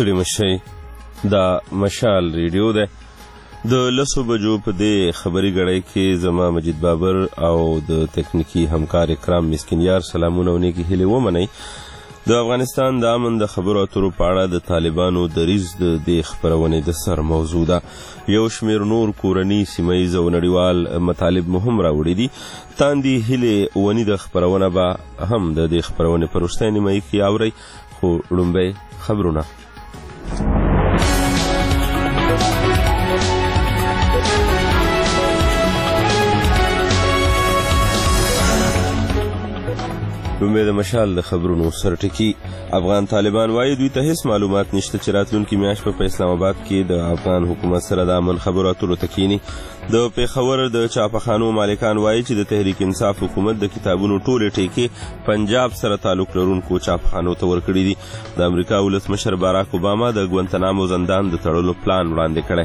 ستړي مشئ. دا مشال ریډیو ده. د 10 بجو په دې خبري غړۍ کې زما مجید بابر او د تکنیکی همکار اکرام مسکینیار سلامونه او نیکی هیلې ومنئ. د افغانستان د امن د خبرو اترو په اړه د طالبانو دریځ د دې خپرونې د سر موضوع ده. یو شمیر نور کورني سیمهییز او نړیوال مطالب مو هم راوړي دي. تاندې هیلې ونې د خپرونه به هم د دې خپرونې په وروستۍ نیمایي کې اورئ. خو لومبی خبرونه. لومبی د مشال د خبرونو سرټکی. افغان طالبان وایي دوی ته هیڅ معلومات نشته چې راتلونکي میاشت په اسلام آباد کې د افغان حکومت سره د امن خبرو اترو ته کینی. د پیښور د چاپخانو مالکان وایي چې د تحریک انصاف حکومت د کتابونو ټولې ټیکې پنجاب سره تعلق لرونکو چاپخانو ته ورکړي دي. د امریکا ولسمشر باراک اوباما د ګوانتنامو زندان د تړلو پلان وړاندې کړی.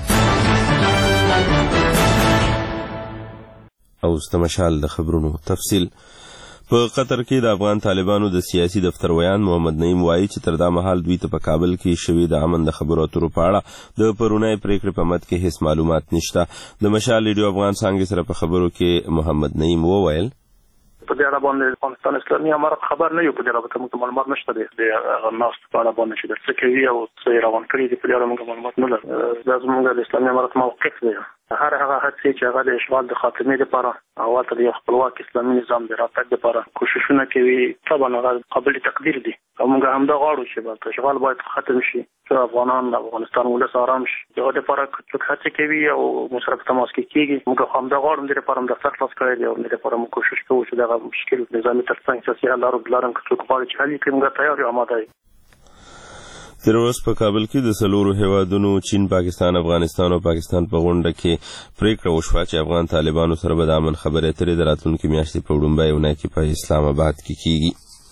اوس د مشال د خبرونو تفصیل. په قطر کې د افغان طالبانو د سیاسي دفتر ویان محمد نعیم وایي چې تر دا مهال دوی ته په کابل کې شوي د امن د خبرو اترو په اړه د پرونۍ پریکړې په مد کې هیڅ معلومات نشته. د مشال ریډیو افغان څانګې سره په خبرو کې محمد نعیم وویل په دې اړه باندې افغانستان اسلامي امارت خبر نه یو. په دې اړه موږ معلومات نشته د ناس په اړه باندې چې د څه کوي او څه روان کړي دي. په دې اړه موږ معلومات نه لرو. دا زموږ د اسلامي امارت موقف دی. هر هغه هڅې چې هغه د اشغال د خاتمې لپاره او ته د خپلواک اسلامي نظام د راتګ لپاره کوششونه کوي طبعا هغه قابل تقدیر دي. موږ هم دا غواړو چې اشغال باید ختم شي، چې افغانان د افغانستان ولس آرام شي. دغه لپاره څوک هڅې کوي او موږ سره په تماس کې کیږي. موږ هم دا غواړو د لپاره د سخت لاس کړی دی او د لپاره موږ کوشش کوو چې دغه مشکل نظامي ترڅنګ سیاسي حل لارو که څوک غواړي چې حل کړي موږ تیار یو آماده یو. تر اوسه په کابل کې د 4 هیوادونو چین، پاکستان، افغانستان او پاکستان په غونډه کې پریکړه وشوه چې افغان طالبانو سره به د امن خبرې اترې د راتلونکي میاشتې په وړومبۍ اونۍ کې په اسلام آباد کې کیږي.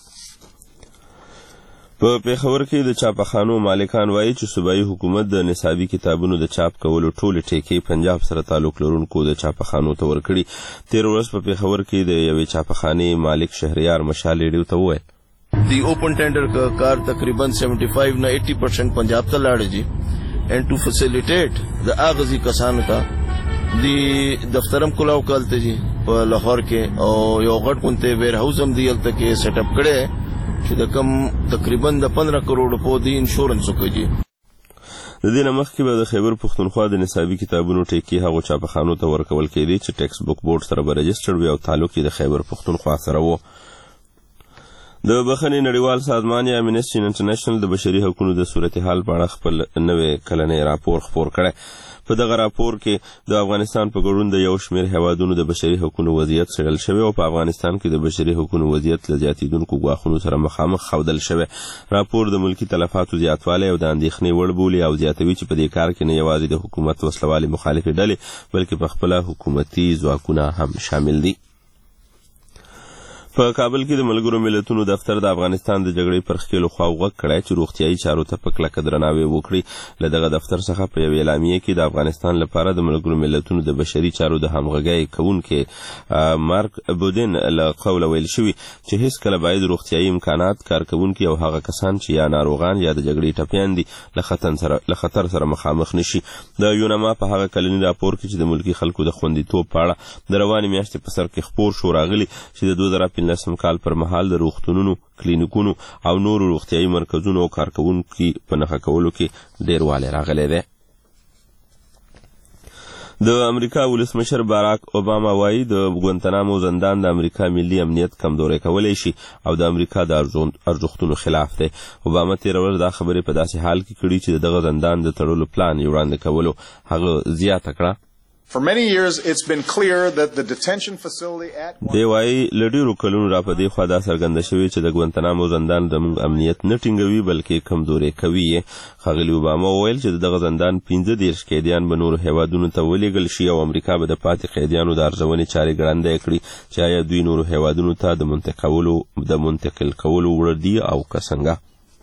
په پیښور کې د چاپخانو مالکان وایي چې صوبایي حکومت د نصابي کتابونو د چاپ کولو ټولې ټیکې پنجاب سره تعلق لرونکو د چاپخانو ته ورکړي. تیر ورځ په پیښور کې د یوې چاپخانې مالک شهریار مشال ریډیو ته وویل دی اوپن ټینډر کا کار تقریبا 75 نه 80% پنجاب ته لاړ دي. اینڈ ټو فیسیلیټیټ د اغزي کسانو ته دی دفترم کولاو کولته دي په لاهور کې او یو غټ کونته ویر هاوس هم دیلته کې سیټ اپ کړي چې د کم تقریبا د 15 کروڑ په دی انشورنس وکړي. د دې نه مخکې به د خیبر پښتونخوا د نصابي کتابونو ټیکې هغو چاپخانو ته ورکول کېدې چې ټیکس بک بورډ سره به رجسټرډ وي او تعلق یې د خیبر پښتونخوا سره و. د بخښنې نړیوال سازمان یا امنسټي انټرنیشنل د بشري حقوقو د صورتحال په اړه خپل نوې کلنی راپور خپور کړی. په دغه راپور کې د افغانستان په ګډون د یو شمېر هیوادونو د بشري حقوقو وضعیت څېړل شوی او په افغانستان کې د بشري حقوقو وضعیت له زیاتېدونکو ګواښونو سره مخامخ ښودل شوی. راپور د ملکي تلفاتو زیاتوالی او د اندېښنې وړ بولي او زیاتوي چې په دې کار کې نه یوازې د حکومت وسلوالې مخالفې ډلې بلکې په خپله حکومتي ځواکونه هم شامل دي. په کابل کې د ملګرو ملتونو دفتر د افغانستان د جګړې پر ښکېلو خواو غږ کړی چې روغتیایي چارو ته په کلکه درناوی وکړي. له دغه دفتر څخه په یوې اعلامیې کې د افغانستان لپاره د ملګرو ملتونو د بشري چارو د همغږۍ کوونکي مارک بودن له قوله ویل شوي چې هیڅکله باید روغتیایي امکانات، کارکوونکي او هغه کسان چې یا ناروغان یا د جګړې ټپیان دي له خطر سره مخامخ نشي. د یونما په هغه کلني راپور کې چې د ملکي خلکو د خوندیتوب په اړه د روانې میاشتې په سر کې خپور شو راغلي چې د 2015 کال پر مهال د روغتونونو، کلینیکونو او نورو روغتیایي مرکزونو او کارکوونکي په نښه کولو کې ډیروالی راغلی دی. د امریکا ولسمشر باراک اوباما وایي د ګوانتنامو زندان د امریکا ملي امنیت کمزوری کولی شي او د امریکا د ارزښتونو خلاف دی. اوباما تېره ورځ دا خبرې په داسې حال کې کړي چې دغه زندان د تړلو پلان یې وړاندې کولو. هغه زیاته کړه For many years, it's been clear that the detention facility at دی وایي له ډېرو کلونو را په دې خوا دا څرګنده شوې چې د ګوانتنامو زندان زموږ امنیت نه ټینګوي بلکې کمزوری کوي یې. ښاغلي اوباما وویل چې دغه زندان 15 قیدیان به نورو هیوادونو ته ولیږل شي او امریکا به د پاتې قیدیانو د ارزونې چارې ګړندۍ کړي چې آیا دوی نورو هیوادونو ته د منتقل کولو وړ دي او که څنګه.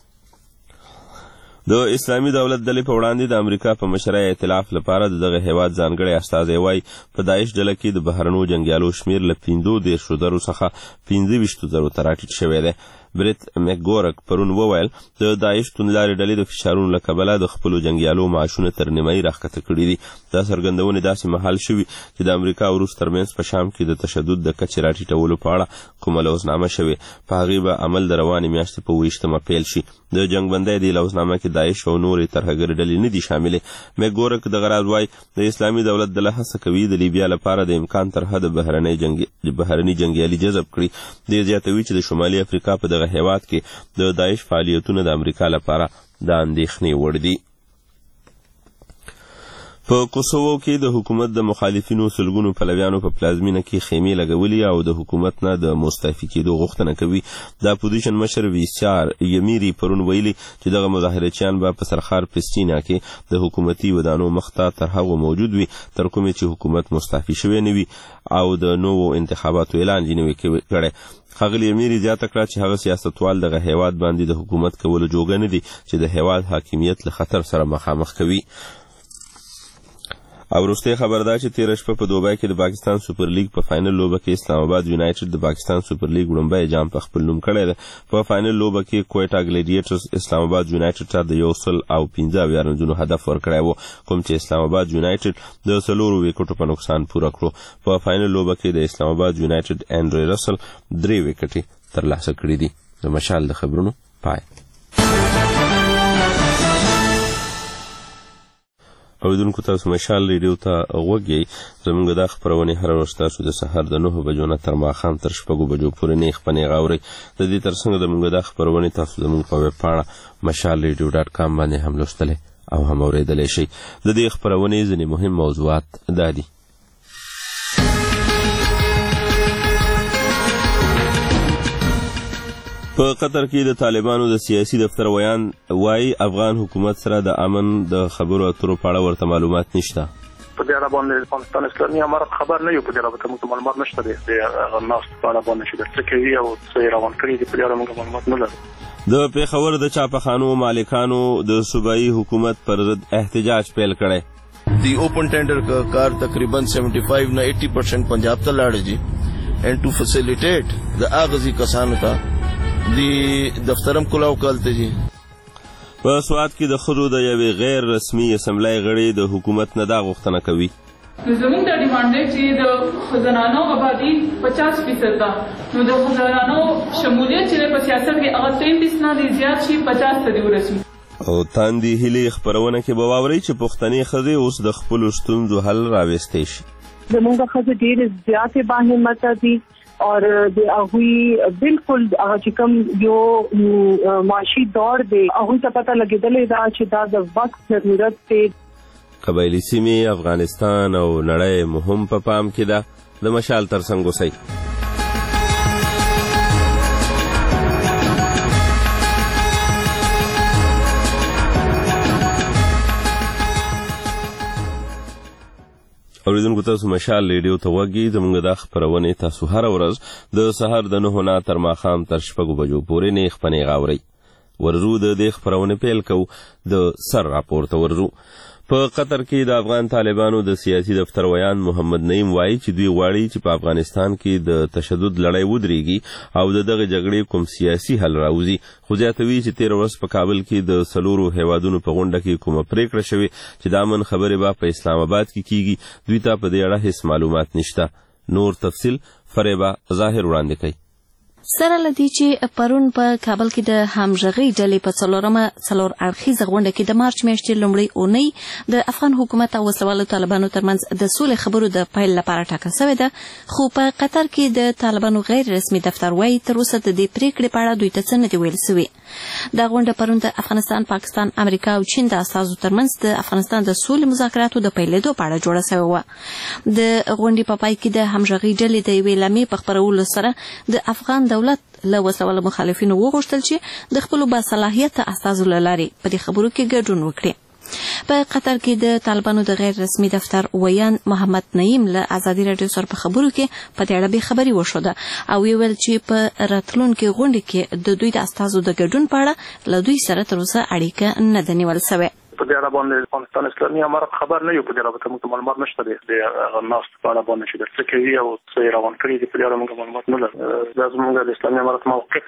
د اسلامي دولت ډلې په وړاندې د امریکا په مشرۍ ائتلاف لپاره د دغه هیواد ځانګړی استازی وایي په داعش ډله کې د بهرنیو جنګیالو شمېر له 15,000 څخه 25,000 ته راټیټ شوی دی. بریت مکګورک پرون وویل د داعش توندلارې ډلې د فشارونو له کبله د خپلو جنګیالو معاشونه تر نیمایي راښکته کړي دي. دا څرګندونې داسې مهال شوي چې د امریکا او روس ترمنځ په شام کې د تشدد د کچې راټیټولو په اړه کومه لوزنامه شوې. په هغې به عمل د روانې میاشتې په 28 پیل شي. د جنګبندۍ دې لوزنامه کې داعش او نورې ترهګرې ډلې نه دي شاملې. مکګورک دغه راز وایي د اسلامي دولت د هڅه کوي د لیبیا لپاره د امکان تر حده بهرني جنګیالي جذب کړي. دې زیاتوي چې د شمالي افریقا په دغه هیواد کې د داعش فعالیتونه د امریکا لپاره د اندېښنې وړ دي. په کوسوو کې د حکومت د مخالفینو سلګونو پلویانو په پلازمینه کې خیمې لګولي او د حکومت نه د مستعفي کېدو غوښتنه کوي. د اپوزیشن مشر ویسار یمیری پرون ویلي چې دغه مظاهرچیان به په سرخار پسټینا کې د حکومتي ودانو مخته تر هغو موجود وي تر کومې چې حکومت مستعفي شوی نه وي او د نوو انتخاباتو اعلان یې نه وي کړی. ښاغلي امیري زیاته کړه چې هغه سیاستوال دغه هیواد باندې د حکومت کولو جوګه نه دي چې د هیواد حاکمیت له خطر سره مخامخ کوي. او وروستۍ خبر دا چې تېره شپه په دوبۍ کې د پاکستان سوپر لیګ په فاینل لوبه کې اسلام آباد یونایټډ د پاکستان سوپر لیګ وړومبی جام په خپل نوم کړی دی. په فاینل لوبه کې کویټا ګلیډیټرز اسلام آباد یونایټډ ته د 115 رنزونو هدف ورکړی و کوم چې اسلام آباد یونایټډ د 4 ویکټو په نقصان پوره کړو. په فاینل لوبه کې د اسلام آباد یونایټډ انډری رسل 3 ویکټې ترلاسه کړي دي. د مشال د خبرونو پای. اوریدونکو تاسو مشال ریډیو ته غوږ یئ. زموږ دا خپرونې هره ورځ تاسو د سهار د 9 بجو نه تر ماښام تر 6 بجو پورې نیغ په نیغ اورئ. د دې تر څنګ زموږ دا خپرونې تاسو زموږ په ویب پاڼه mashalradio.com باندې هم لوستلی او هم اورېدلی شئ. د دې خپرونې ځینې مهم موضوعات دا دي: په قطر کې د طالبانو د سیاسي دفتر ویان وایي افغان حکومت سره د امن د خبرو اترو په اړه ورته معلومات نشته. په دې اړه باندې افغانستان اسلامي امارت خبر نه یو. په دې اړه موږ معلومات نشته دي. د ناست په اړه باندې چې څه کوي او څه روان کړي دي په دې اړه موږ معلومات نه لرو. د پیښور د چاپخانو مالکانو د صوبایي حکومت پر ضد احتجاج پیل کړی. دی اوپن ټینډر کا کار تقریبا 75 نه 80% پنجاب ته لاړ جی. and to facilitate the اغزي کسانو ته دی دفترم کلاو کالته جی. په سوات کې د ښځو د یوې غیر رسمي اسمبلی غړي د حکومت نه دا غوښتنه کوي. زموږ دا ډیمانډ دی چې د زنانو آبادي 50% ده. نو د زنانو شمولیت چې په سیاست کې هغه 33 نه دی زیات شي 50 ته دی ورسي. او تاندې هیلې خپرونه کې به واورئ چې پښتنې ښځې اوس د خپلو ستونزو حل راوستی شي. زموږ ښځې ډېرې زیاتې باهمته دي اور د هغوی بالکل چې کوم یو معاشي دور دی هغوی ته پته لګېدلې ده چې دا د وخت ضرورت دی. قبایلي سیمې افغانستان او نړۍ مهم په پام کې ده. د مشال تر څنګ اوسئ. اوریدونکو تاسو مشال ریډیو ته غوږ یئ. زموږ دا خپرونې تاسو هره ورځ د سهار د 9 نه تر ماښام تر 6 بجو پورې نیغ په نیغ اورئ. ورځو د دې خپرونې پیل کوو د سر راپور ته ورځو. په قطر کې د افغان طالبانو د سیاسي دفتر ویان محمد نعیم وایي چې دوی غواړي چې په افغانستان کې د تشدد لړۍ ودرېږي او د دغه جګړې کوم سیاسي حل راوځي. خو زیاتوي چې 13 ورځ په کابل کې د 4 هیوادونو په غونډه کې کومه پریکړه شوې چې د امن خبرې به په اسلام آباد کې کیږي. دوی ته په دې اړه هیڅ معلومات نشته. نور تفصیل فریبا ظاهر وړاندې کوي. سره لدی چې پرون په کابل کې د همغږي ډلې په څلور اړخیزه غونډه کې د مارچ میاشتې لومړۍ اونۍ د افغان حکومت او وسلوالو طالبانو ترمنځ د سولې خبرو د پیل لپاره ټاکل شوې ده. خو په قطر کې د طالبانو غیر رسمي دفتر وایي تر اوسه د دې پریکړې په اړه دوی ته څه نه دي ویل شوي. دا غونډه پرون د افغانستان، پاکستان، امریکا او چین د استازو ترمنځ د افغانستان د سولې مذاکراتو د پیلېدو په اړه جوړه شوې وه. د غونډې په پای کې د همغږي ډلې د یوې لمې په خپرولو سره د افغان دولت له وسلوالو مخالفینو وغوښتل چې د خپلو باصلاحیته استازو له لارې په دې خبرو کې ګډون وکړي. په قطر کې د طالبانو د غیر رسمي دفتر ویان محمد نعیم له ازادي راډیو سره په خبرو کې په دې اړه بې خبري وښوده او ویل چې په راتلونکي غونډې کې د دوی د استازو د ګډون په اړه له دوی سره تر اوسه اړیکه نه ده نیول شوې. په دې اړه باندې افغانستان اسلامي امارت خبر نه یو. په دې اړه موږ معلومات نشته دي. د ناست په اړه باندې چې څه کوي او څه روان کړي دي په دې اړه موږ معلومات نه لرو. دا زموږ د اسلامي امارت موقف دی.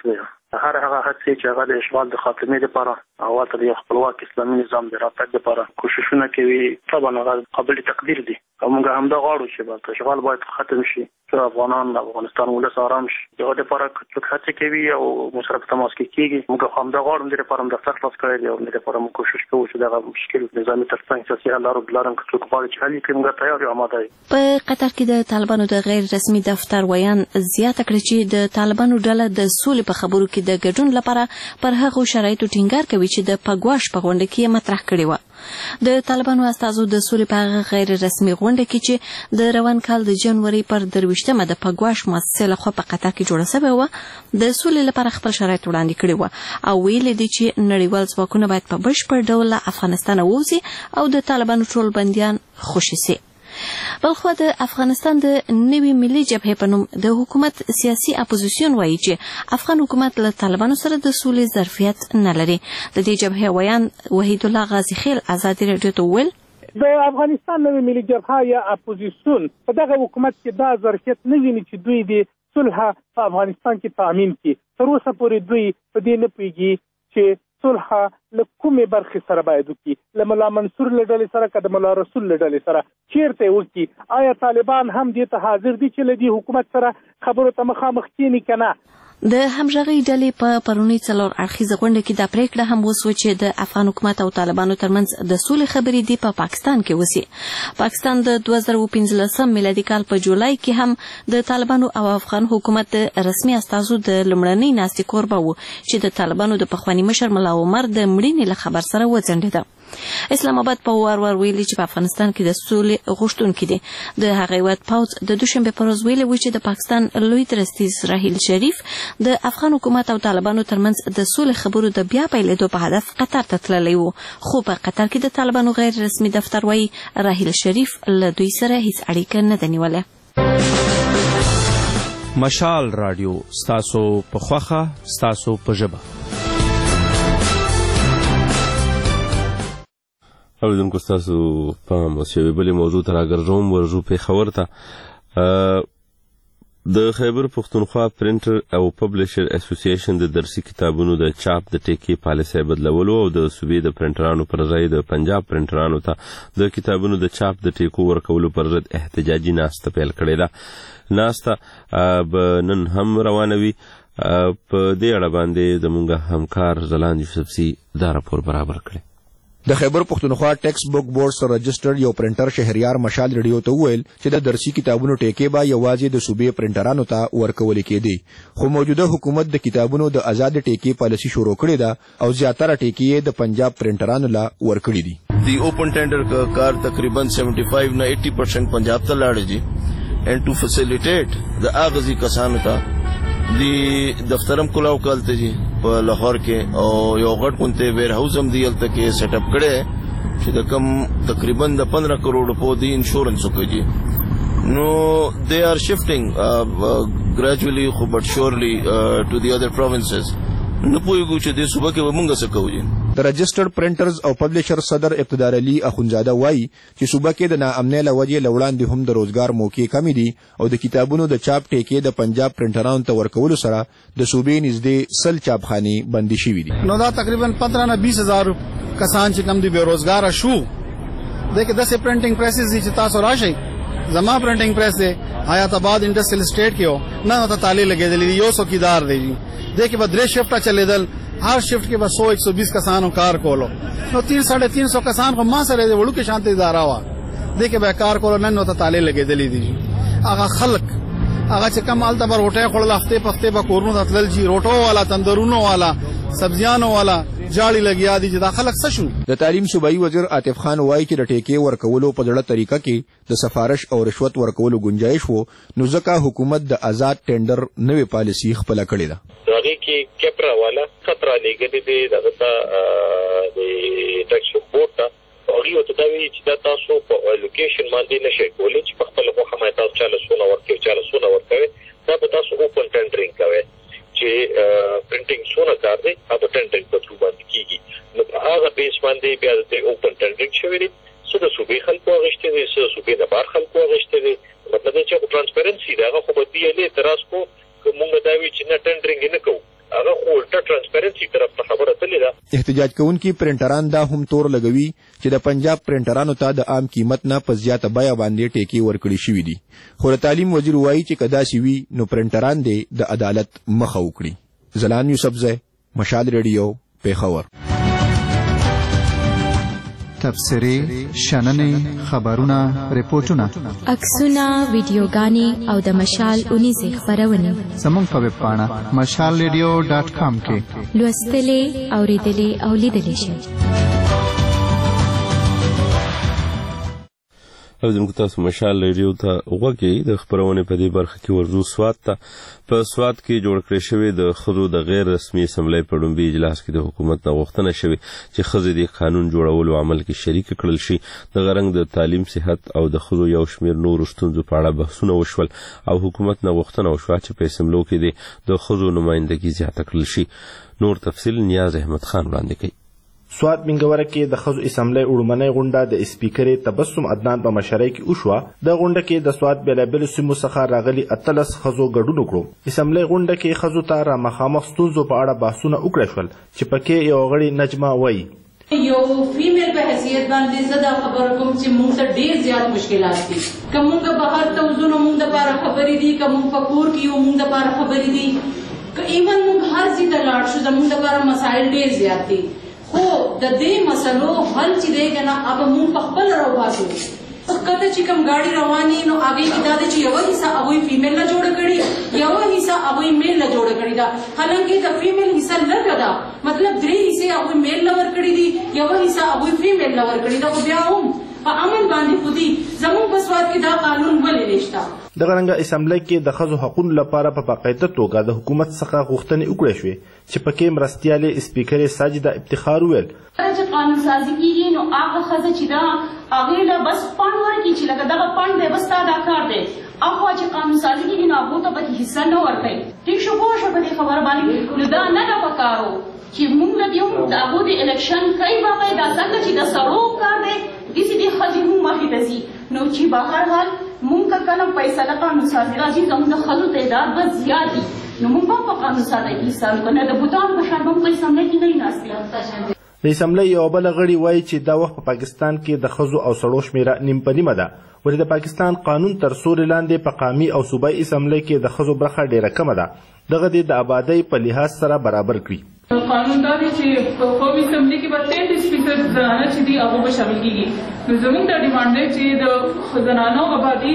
هر هغه هڅې چې هغه د اشغال د خاتمې لپاره او د یو خپلواک اسلامي نظام د راتګ لپاره کوششونه کوي طبعا هغه قابل تقدیر دي او موږ هم دا غواړو چې د اشغال باید ختم شي چې افغانستان ولس آرام شي دغه لپاره څوک هڅې کوي او موږ سره په تماس کې کېږي موږ هم دا غواړو د لپاره د دفتر خلاص کړی او د لپاره موږ کوشش کوو چې دغه مشکل نظامي ترڅنګ سیاسي حل لارو بلارم که څوک غواړي چې حل کړي موږ تیار یو آماده یو. په قطر کې د طالبانو د غیر رسمي دفتر ویان زیاته کړې چې د طالبانو ډله د سولې په خبرو کې د ګډون لپاره پر هغو شرایطو ټینګار کوي چې د پګواش په غونډه کې مطرح کړې و. د طالبانو استازو د سولې په غیر رسمي غونډه کې چې د روان کال د جنوري پر 23مه د پګواش مؤسسې لخوا په قطر کې جوړه شوې و د سولې لپاره خپل شرایط وړاندې کړي و او ویل دي چې نړیوال ځواکونه باید په بشپړ ډول له افغانستان ووځي او د طالبانو ټول بندیان خوشي شي. بلخو د افغانستان د نوي ملي جبهې په نوم د حکومت سیاسي اپوزیسیون وایي چې افغان حکومت له طالبانو سره د سولې ظرفیت نه لري. د دې جبهې ویان وحید الله غازی خیل ازادي رادیو ته وویل د افغانستان نوي ملي جبهه یا اپوزیسیون په دغه حکومت کې دا ظرفیت نه ویني چې دوی د صلح په افغانستان کې تامین کړي. تر اوسه پورې دوی په دې نه پوهېږي چې صلح له کومې برخې سره باید وکړي، له ملا منصور له ډلې سره که د ملا رسول له ډلې سره چیرته یې وکړي. آیا طالبان هم دې ته حاضر دي چې له دې حکومت سره خبرو ته مخامخ کېني که نه؟ د همغږي ډلې په پرونی څلور اړخیزه غونډه کې دا پریکړه هم وسوه چې د افغان حکومت او طالبانو ترمنځ د سولې خبرې دی په پاکستان کې وسی. پاکستان د 2015 میلادي کال په جولای کې هم د طالبانو او افغان حکومت د رسمي استازو د لمړنۍ ناستې کوربه و چې د طالبانو د پخوانی مشر ملا عمر د مړینې له خبر سره وځنډېده. اسلام آباد په وار ویلي چې په افغانستان کې د سولې غوښتونکي دي. د هغې هیواد پوځ د دوشنبه پر ورځ ویلي و چې د پاکستان لوی درستیز راحیل شریف د افغان حکومت او طالبانو ترمنځ د سولې خبرو د بیا پیلېدو په هدف قطر ته تللی و، خو په قطر کې د طالبانو غیر رسمي دفتر وایي راحیل شریف له دوی سره هیڅ اړیکه نه ده نیولې. مشال رادیو ستاسو په خوښه ستاسو په ژبه. اوریدونکو ستاسو پام اوس یوې بلې موضوع ته راګرځوم. ورجو پېښور ته د خیبر پښتونخوا پرنټر او پبلشر اسوسییشن د درسي کتابونو د چاپ د ټیکې پالیسۍ بدلولو او د صوبې د پرنټرانو پر ځای د پنجاب پرنټرانو ته د کتابونو د چاپ د ټیکو ورکولو پر ضد احتجاجي ناسته پیل کړې ده. ناسته به نن هم روانه وي. په دې اړه باندې زموږ همکار ځلاند یوسفزي دا راپور برابر کړی. د خیبر پښتونخوا ټیکسټ بک بورډ سره رجسټرډ یو پرنټر شهریار مشال ریډیو ته وویل چې د درسي کتابونو ټیکې به یوازې د صوبې پرنټرانو ته ورکول کېدي، خو موجوده حکومت د کتابونو د آزاد ټیکې پالیسي شروع کړې ده او زیاتره ټیکې د پنجاب پرنټرانو لا ورکړي دي. دی اوپن ټینډر کا کار تقریبا 75 نه 80% پنجاب ته لاړ دي and to facilitate د اغزي کسانو ته دی دفترم کولاو کالته جی په لاهور کې او یو غټ کونته ویر هاوس هم دی الته کې سیټ اپ کړي چې د کم تقریبا د 15 کروڑ په دی انشورنس وکړي. نو they are shifting gradually but surely to the other provinces. نو پوهیږو چې د صوبه کې موږ څه کوو. د رجسټرډ پرنټرز او پبلشر صدر اقتدار علي اخونزاده وایي چې صوبه کې د ناامنۍ له وجې لوړاندې هم د روزګار موقع کمی دي او د کتابونو د چاپ ټیکې د پنجاب پرنټرانو ته ورکولو سره د صوبې نږدې 100 چاپخانې بندي شوي دي. نو دا تقریبا 15 نه 20 هزار کسان چې کم دي بیروزګار شو. دغه داسې پرنټینګ پریسز دي چې تاسو راشئ. زما پرنټینګ پریس دی حیات آباد انډسټریل اسټیټ کې نه ته تالی لګېدلې یو څوکیدار دی. دغه به درې شفټه چلیدل، هر شفټ کې به 100-120 کسانو کار کولو. نو 300-350 کسان خو ما سره د وړو کې شانتي اداره وا دغه به کار کولو نن نو ته تالی لګېدلې دي. هغه خلک هغه چې کم الته بر روټه خړل هفته په به کورونو تل جی روټو والا تندرونو والا سبزیانو والا جاړي لګیا دي چې دا خلک څه شو. د تعلیم صوبایي وزیر عاطف خان وایي چې د ټیکې ورکولو په ډله طریقه کې د سفارش او رشوت ورکولو گنجائش وو، نو ځکه حکومت د آزاد ټینډر نوې پالیسي خپل کړې ده. هغه کې کپرا والا خطر لګیدي دي دغه د ټیکس بورډ ته او یو ته دا وی چې تاسو په لوکیشن باندې نشئ کولای چې په خپل خو هم تاسو چاله سونه ورکوي دا به تاسو اوپن ټینډرینګ کوي چې پرنټینګ سونه کار دی او ټینډرینګ په تر باندې کیږي. نو هغه بیس باندې بیا د اوپن ټینډرینګ شوی دی څه د صوبې خلکو غشته دي څه صوبې د بار خلکو غشته دي. مطلب چې ټرانسپیرنسي دا خو به دی له تراس کو موږ دا وی چې نه ټینډرینګ نه کوو هغه خو ټرانسپیرنسي طرف ته خبره تللی ده. احتجاج کوونکي پرنټران دا هم تور لګوي چې د پنجاب پرنټرانو ته د عام قیمت نه په زیاته بیه باندې ټیکې ورکړي شوي دي، خو د تعلیم وزیر وایي چې که داسې وي نو پرنټران دې د عدالت مخه وکړي. زلان یوسفزی، مشال ریډیو، پیښور. تبصرې، شننې، خبرونه، ریپورټونه، عکسونه، ویډیوګانې او د مشال اونیزې خپرونې زموږ په ویب پاڼه mashalradio.com کې لوستلې، اورېدلې او لیدلې شئ. او زموږ تاسو مشال ریډیو ته غوږی د خبرونې په دې برخه کې ورزو سواد ته په سواد کې جوړ کړی شوی د ښځو د غیر رسمي اسمبلی په لومړي اجلاس کې د حکومت نه غوښتنه شوې چې ښځې د قانون جوړولو عمل کې شریک کړل شي. دغه رنګ د تعلیم، صحت او د ښځو یو شمېر نورو ستونزو په اړه بحثونه وشول او حکومت نه غوښتنه وشوه چې په اسمبلو کې د ښځو نمایندګي زیاته کړل شي. نور تفصیل نیاز احمد خان وړاندې کوي. سوات منګوره کې د ښځو اسمبلی وړومنۍ غونډه د سپیکرې تبسم عدنان په مشرۍ کې وشوه. د غونډه کې د سوات بېلابېلو سیمو څخه راغلي 13 ښځو ګډون وکړو. اسمبلی غونډه کې ښځو ته را مخامخ ستونزو په اړه بحثونه وکړل شول چې پکې یو غړي نجمه وایي یو فیمیل په حیثیت باندې زه دا خبره کوم چې موږ ته ډېر زیات مشکلات دي. که موږ بهر ته وځو نو موږ دپاره خبرې دي، که موږ په کور کې یو موږ دپاره خبرې دي، که ایون موږ هر ځای ته لاړ شو زموږ دپاره مسایل ډېر زیات دي. خو د دې مسلو حل چې دی که نه هغه موږ په خپل راوباسو. کته چې کوم ګاډي روانې نو هغې کې دا ده چې یوه حصه هغوی فیمیل نه جوړه کړي، یوه حصه هغوی میل نه جوړه کړې ده. حالانکې د فیمیل حصه لږه ده، مطلب 3 حصې هغوی میل نه ورکړي دي، یوه حصه هغوی فیمیل نه ورکړي ده. خو بیا هم په امن باندې خو دي. زموږ په سوات کې دا قانون ولې نشته؟ دغه رنګه اسمبلی کې د ښځو حقونو لپاره په باقاعده توګه د حکومت څخه غوښتنې وکړې شوې چې پکې مرستیالې سپیکرې ساجده افتخار وویل چې قانون سازي کېږي نو هغه ښځه چې ده هغې له بس فنډ ورکړي چې لکه دغه فنډ دی بس تا دا کار دی. هغه چې قانون سازي کېږي نو هغو ته پکې حصه نه ورکوي. ټیک شو، پوه شوه په دې خبره باندې. نو دا نه ده پکار و چې موږ له بیا د هغو د الیکشن کوي باقاعده څنګه چې د سړو کار دی داسې دې ښځې هم مخې ته ځي. نو چې بهر حال موږ که کله فیصله قانون سازي راځي زموږ د ښځو تعداد به زیات وي نو موږ به په قانون سازۍ کې حصه ورکړو. نه د بوتانو په شان به موږ په اسمبلی کې نه ناستې. د اسمبلی یوه بله غړي وایي چې دا وخت په پاکستان کې د ښځو او سړو شمېره نیم په نیمه ده، ولې د پاکستان قانون تر سوري لاندې په قامي او صوبایي اسمبلی کې د ښځو برخه ډېره کمه ده. دغه دې د آبادۍ په لحاظ سره برابر کړي. قانون دا دی چې په قومي اسمبلی کې به 33% زنانه چې دي هغو به شامل کېږي. نو زموږ دا ډیمانډ دی چې د زنانو آبادي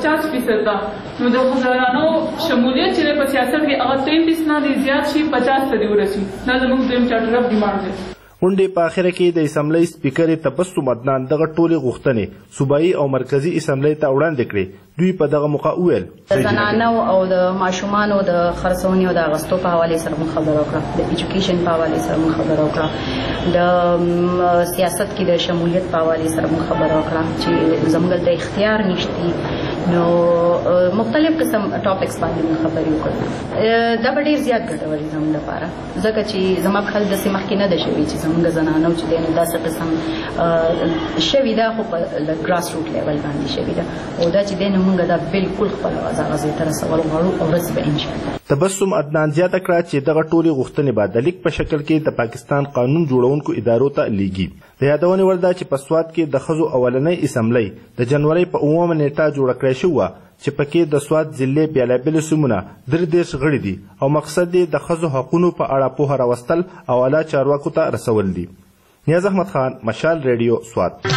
50% ده، نو د زنانو شمولیت چې دی په سیاست کې هغه 33 نه دی زیات شي 50 ته دې ورسي. دا زموږ دویم چارټر اف ډیمانډ دی. غونډې په اخره کې د اسمبلی سپیکرې تبسم عدنان دغه ټولې غوښتنې صوبایي او مرکزي اسمبلی ته وړاندې کړې. دوی په دغه موقع وویل د زنانو او د ماشومانو د خرڅونې او د اغوستو په حوالې سره موږ خبره وکړه، د ایجوکیشن په حوالې سره موږ خبره وکړه، د سیاست کې د شمولیت په حوالې سره موږ خبره وکړه چې زموږ د اختیار نشته. نو مختلف قسم ټاپکس باندې موږ خبرې وکړو. دا به ډېر زیات ګټور وي زموږ لپاره، ځکه چې زما په خیال داسې مخکې نه ده شوې چې زموږ زنانو چې دی نو داسې قسم شوې ده، خو په ګراس روټ لیول باندې شوې ده. او دا چې دی نو موږ دا بالکل خپل غزې ته رسول غواړو او رس به انشاءالله. تبسم عدنان زیاته کړه چې دغه ټولې غوښتنې به د لیک په شکل کې د پاکستان قانون جوړونکو ادارو ته لیږي. د یادونې وړ ده چې په سوات کې د ښځو اولنۍ اسمبلی د جنورۍ په 9 نیټه جوړه کړې شوې وه چې پکې د سوات ضلعې بېلابېلو سیمونه 33 غړي دي او مقصد یې د ښځو حقونو په اړه پوهه راوستل او اعلی چارواکو ته رسول دي. نیاز احمد خان، مشال ریډیو، سوات.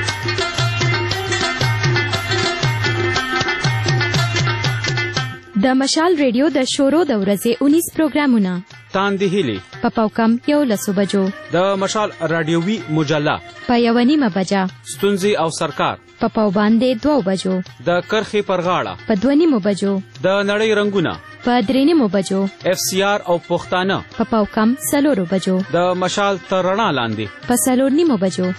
د مشال ریډیو د شورو د ورځې 19 پروګرامونه تاندې هیلي په پاوکم 11 بجو، د مشال رادیوي مجله په 1:30 بجه، ستونزې او سرکار په پاوباندې 2 بجو، د کرخې پر غاړه په 2:30 بجو، د نړۍ رنگونه په 3:30 بجو، FCR او پښتانه په پاوکم 4 بجو، د مشال تر رڼا لاندې په 4:30 بجو.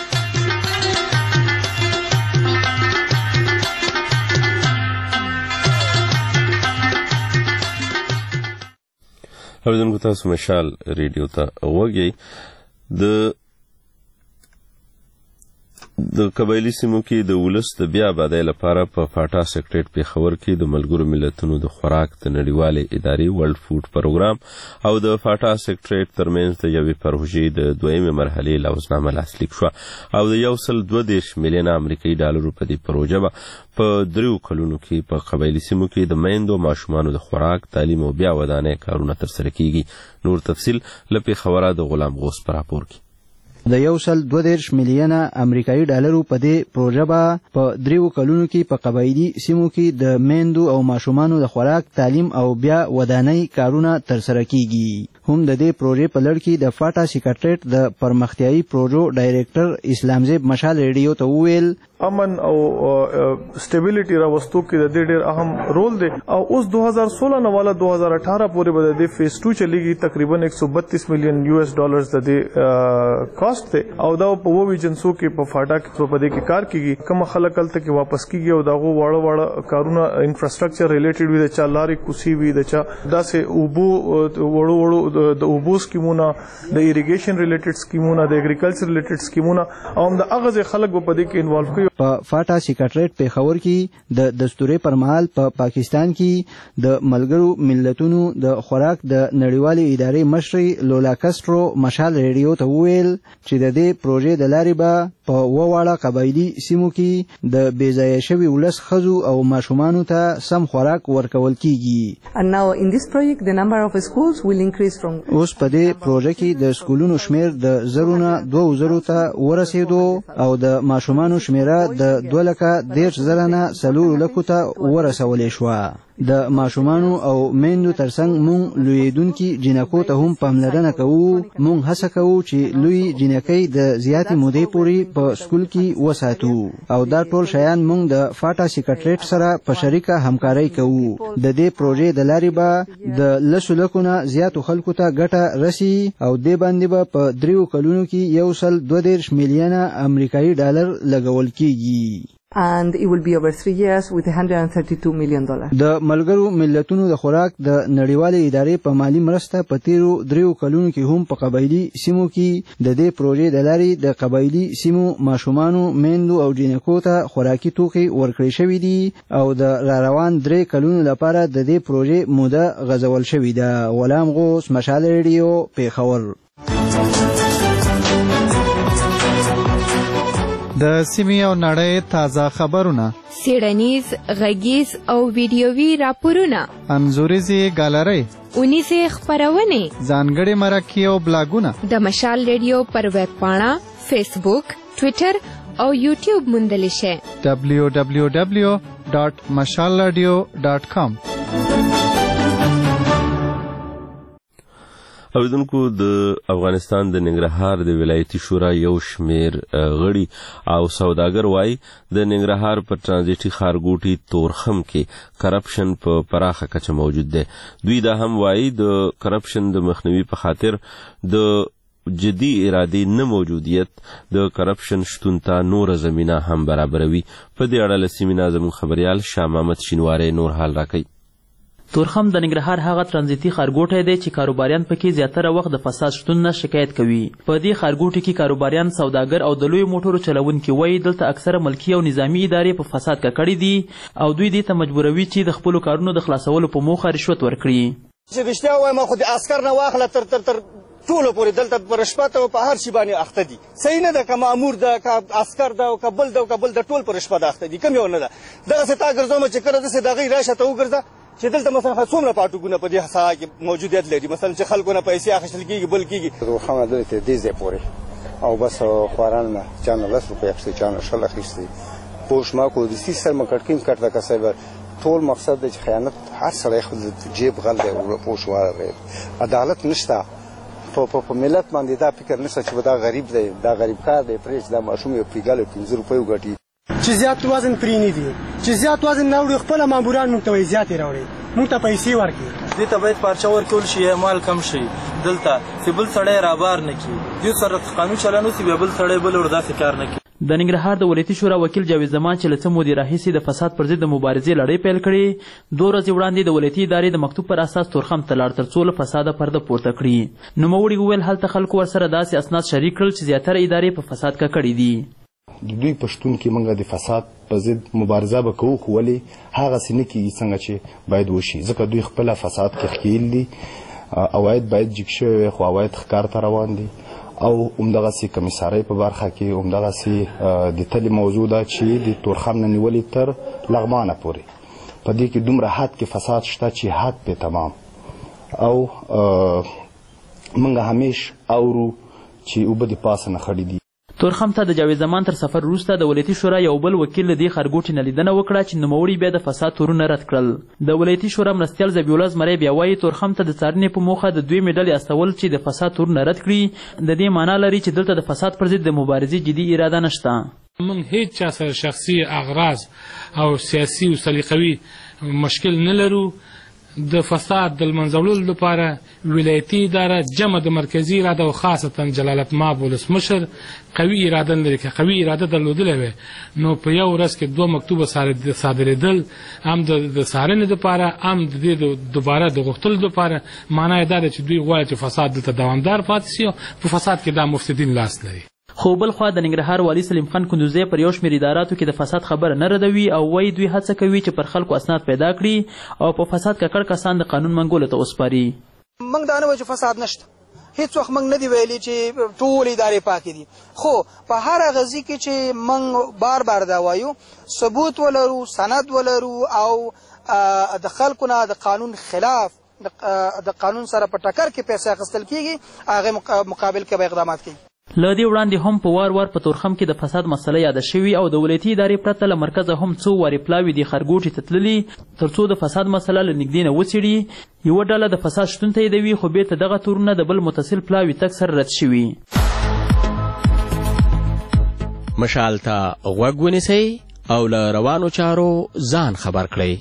اوریدونکو تاسو مشال ریډیو ته وګورئ. د د قبایلی سیمو کې د ولس د بیا آبادۍ لپاره په فاټا سیکریټریټ پیښور کې د ملګرو ملتونو د خوراک د نړیوالې ادارې ورلد فوډ پروګرام او د فاټا سیکریټریټ ترمنځ د یوې پروژې د دویمې مرحلې لوزنامه لاسلیک شوه او د 132 میلیونه امریکایي ډالرو په دې پروژه به په 3 کلونو کې په قبایلی سیمو کې د میندو ماشومانو د خوراک تعلیم او بیا ودانۍ کارونه ترسره کیږي. نور تفصیل له پیښوره د غلام غوث په راپور کې. د 132 میلیونه امریکایي ډالرو په دې پروژه به په 3 کلونو کې په قبایلی سیمو کې د میندو او ماشومانو د خوراک تعلیم او بیا ودانۍ کارونه ترسره کیږي. هم د دې پروژې په لړ کې د فاټا سیکریټریټ د پرمختیایي پروژو ډایریکټر اسلام زیب مشال ریډیو ته وویل امن او سټیبیلیټي راوستو کې د دې ډېر اهم رول دی او اوس 2016 نه والا 2018 پورې به د فیز 2 چلیږي. تقریبا 132 میلیون US ډالرز د دې کاست دی او دا په وو ایجنسو کې په فاټا کې په دې کې کار کیږي. کوم خلک تل کې واپس کیږي او داغه واړه کارونه انفراستراکچر ریلیټډ وي د چا لارې کوسی وي د چا داسې اوبو وړو د اوبو سکیمونه د ایریګیشن ریلیټډ سکیمونه د اګریکلچر ریلیټډ سکیمونه او د اغه خلک په دې کې انوالو کوي. په فاټا سیکریټریټ پیښور کې د دستوري پرمهال په پاکستان کې د ملګرو ملتونو د خوراک د نړیوالې ادارې مشر لولا کاسترو مشال ریډیو ته وویل چې د دې پروژې د لارې به په وواړه قبایلی سیمو کې د بیځایه شوي ولس ښځو او ماشومانو ته سم خوراک ورکول کیږي. اوس په دې پروژه کې د سکولونو شمیر د 0 ته ورسېدو او د ماشومانو شمیره د 2,10,000 نه 4,00,000 ته ورسولې شوه. د ماشومانو او میندو ترڅنګ مونږ لویدونکي جنکو ته هم پاملرنه کوو. مونږ هڅه کوو چې لوی جنکۍ د زیاتې مودې پورې په سکول کې وساتو او دا ټول شیان مونږ د فاټا سیکریټریټ سره په شریکه همکاري کوو. د دې پروژې د لارې به د 10,00,000 نه زیاتو خلکو ته ګټه رسي او دې باندې به په 3 کلونو کې 132 میلیونه امریکایي ډالر لګول کیږي. And it will be over 3 years with $132 million. د ملګرو ملتونو د خوراک د نړیوالې ادارې په مالی مرسته په تیرو 3 کلونو کې هم په قبایلی سیمو کې د دې پروژې د لارې د قبایلی سیمو ماشومانو میندو او جنکو ته خوراکي توکي ورکړل شوي دي او د روان 3 کلونو لپاره د دې پروژې موده غځول شوې ده. غلام غوث مشال ریډیو پیښور. د سیمې او نړۍ تازه خبرونه، څېړنیز، غږیز او ویډیوي راپورونه، انځوریزې ګالرۍ، اونیزې خپرونې، ځانګړې مرکې او بلاګونه د مشال ریډیو پر ویب پاڼه، فیسبوک، ټویټر او یوټیوب موندلی شئ. www.mashalradio.com. اوریدونکو د افغانستان د ننګرهار د ولایتي شورا یو شمیر غړي او سوداګر وایي د ننګرهار په ترانزیټي ښارګوټي تورخم کې کرپشن په پراخه کچه موجود دی. دوی دا هم وایي د کرپشن د مخنیوي په خاطر د جدي ارادې نه موجودیت د کرپشن شتون ته نور زمینه هم برابروي. په دې اړه له سیمې نه زموږ خبریال شاه محمد شینواری نور حال راکوي. تورخم د ننګرهار هغه ترانزیتي ښارګوټی دی چې کاروباریان پکې زیاتره وخت د فساد شتون نه شکایت کوي. په دې ښارګوټي کې کاروباریان، سوداګر او د لویو موټرو چلوونکي وایي دلته اکثره ملکي او نظامي ادارې په فساد ککړې دي او دوی دې ته مجبوروي چې د خپلو کارونو د خلاصولو په موخه رشوت ورکړي. چې رښتیا ووایم خو د عسکر نه واخله تر ټولو پورې دلته په رشوت او په هر شي باندې اخته دي. صحیح نه ده که مامور ده که عسکر ده او که بل ده او که بل ده ټول په رشوت اخته دي. کوم یو نه ده. دغسې تا ګرځوم چې کله داسې د هغې راشه ته وګرځه چې دلته مثلا څومره پاټوګونه په دې ساحه کې موجودیت لري. مثلا چې خلکو نه پیسې اخیستل کېږي بل کېږي روخانه دلته دې ځای پورې او بس خواران نه چا نه 10 روپۍ اخیستې چا نه 10 اخیستې پوش ما کو د سیس سر مکټکین کړه که صاحب ټول مقصد دی چې خیانت هر سړی خپل جیب غل دی او پوش واره عدالت نشته. په ملت باندې دا فکر نشته چې دا غریب دی دا غریب کار دی پرېږ دا ماشوم یو پیګل 15 روپۍ وګټي چې زیات وزن پرې نه دي چې زیات وزن نه وړي خپل ماموران موږ ته وایي زیاتې راوړي موږ ته پیسې ورکړي. دې ته باید پارچه ورکول شي مال کم شي دلته چې بل سړی رابار نه کړي. دې سره قانون چلن وسي بل سړی بل ور داسې کار نه کړي. د ننګرهار د ولایتي شورا وکیل جاوید زمان چې له څه مودې راهیسې د فساد پر ضد د مبارزې لړۍ پیل کړې 2 ورځې وړاندې د ولایتي ادارې د مکتوب پر اساس تورخم ته لاړ تر څو له فساده پرده پورته کړي. نوموړي وویل هلته خلکو ورسره داسې اسناد شریک کړل چې زیاتره ادارې په فساد ککړې دي. د دوی پښتون کې موږ د فساد په ضد مبارزه به کوو، خو ولې هغسې نه کېږي څنګه چې باید وشي، ځکه دوی خپله فساد کې ښکېل دي. عواید باید جګ شوی وي، خو عواید ښکار ته روان دي. او همدغسې کمیسارۍ په برخه کې همدغسې د تلې موضوع ده چې د تورخم نه نیولې تر لغمانه پورې په دې کې دومره حد کې فساد شته چې حد پې تمام. او موږ همیش اورو چې اوبه د پاسه نه خړې دي. تورخم ته د جاوید زمان تر سفر وروسته د ولایتي شورا یو بل وکیل له دې ښارګوټي نه لیدنه وکړه چې نوموړي بیا د فساد تورونه رد کړل. د ولایتي شورا مرستیال ذبیح زمری بیا وایي تورخم ته د څارنې په موخه د 2 ډلې استول چې د فساد تورونه رد کړي د دې معنا لري چې دلته د فساد پر ضد د مبارزې جدي اراده نشته. من هیڅ چا سره شخصي اغراض او سیاسي او سلیقوي مشکل نه لرو. د فساد د منځولو لپاره ولایتي اداره جمع د مرکزي اراده او خاصتا جلالت مآب ولسمشر قوي اراده لري. که قوي اراده درلودلې وي نو په یو ورځ کې 2 مکتوبه صادرېدل هم د څارنې لپاره هم د دې دوباره د غوښتلو لپاره معنا یې دا ده چې دوی غواړي چې فساد دلته دوامدار پاتې شي. په فساد کې دا مفسدین لاس لري. خو بل خوا د ننګرهار والي سلیم خان کندوزی پر یو شمېر اداراتو کې د فساد خبره نه ردوي او وایي دوی هڅه کوي چې پر خلکو اسناد پیدا کړي او په فساد ککړ کسان د قانون منګولو ته وسپاري. موږ دا نه وایو چې فساد نشته، هیڅ وخت موږ نه دی ویلي چې ټول ادارې پاکې دي، خو په هر هغه ځای کې چې موږ بار بار دا وایو ثبوت ولرو، سند ولرو او د خلکو نه د قانون خلاف د قانون سره په ټکر کې پیسې اخیستل کېږي هغه مقابل کې به اقدامات کوي. له دې وړاندې هم په وار وار په تورخم کې د فساد مسله یاده شوې او د ولایتي ادارې پرته له مرکزه هم څو وارې پلاوي دې ښارګوټي ته تللي تر څو د فساد مسله له نږدې نه وڅېړي. یوه ډله د فساد شتون تاییدوي خو بېرته دغه تورونه د بل متصل پلاوي تګ سره رد شوي. مشال ته غوږ ونیسئ او له روانو چارو ځان خبر کړئ.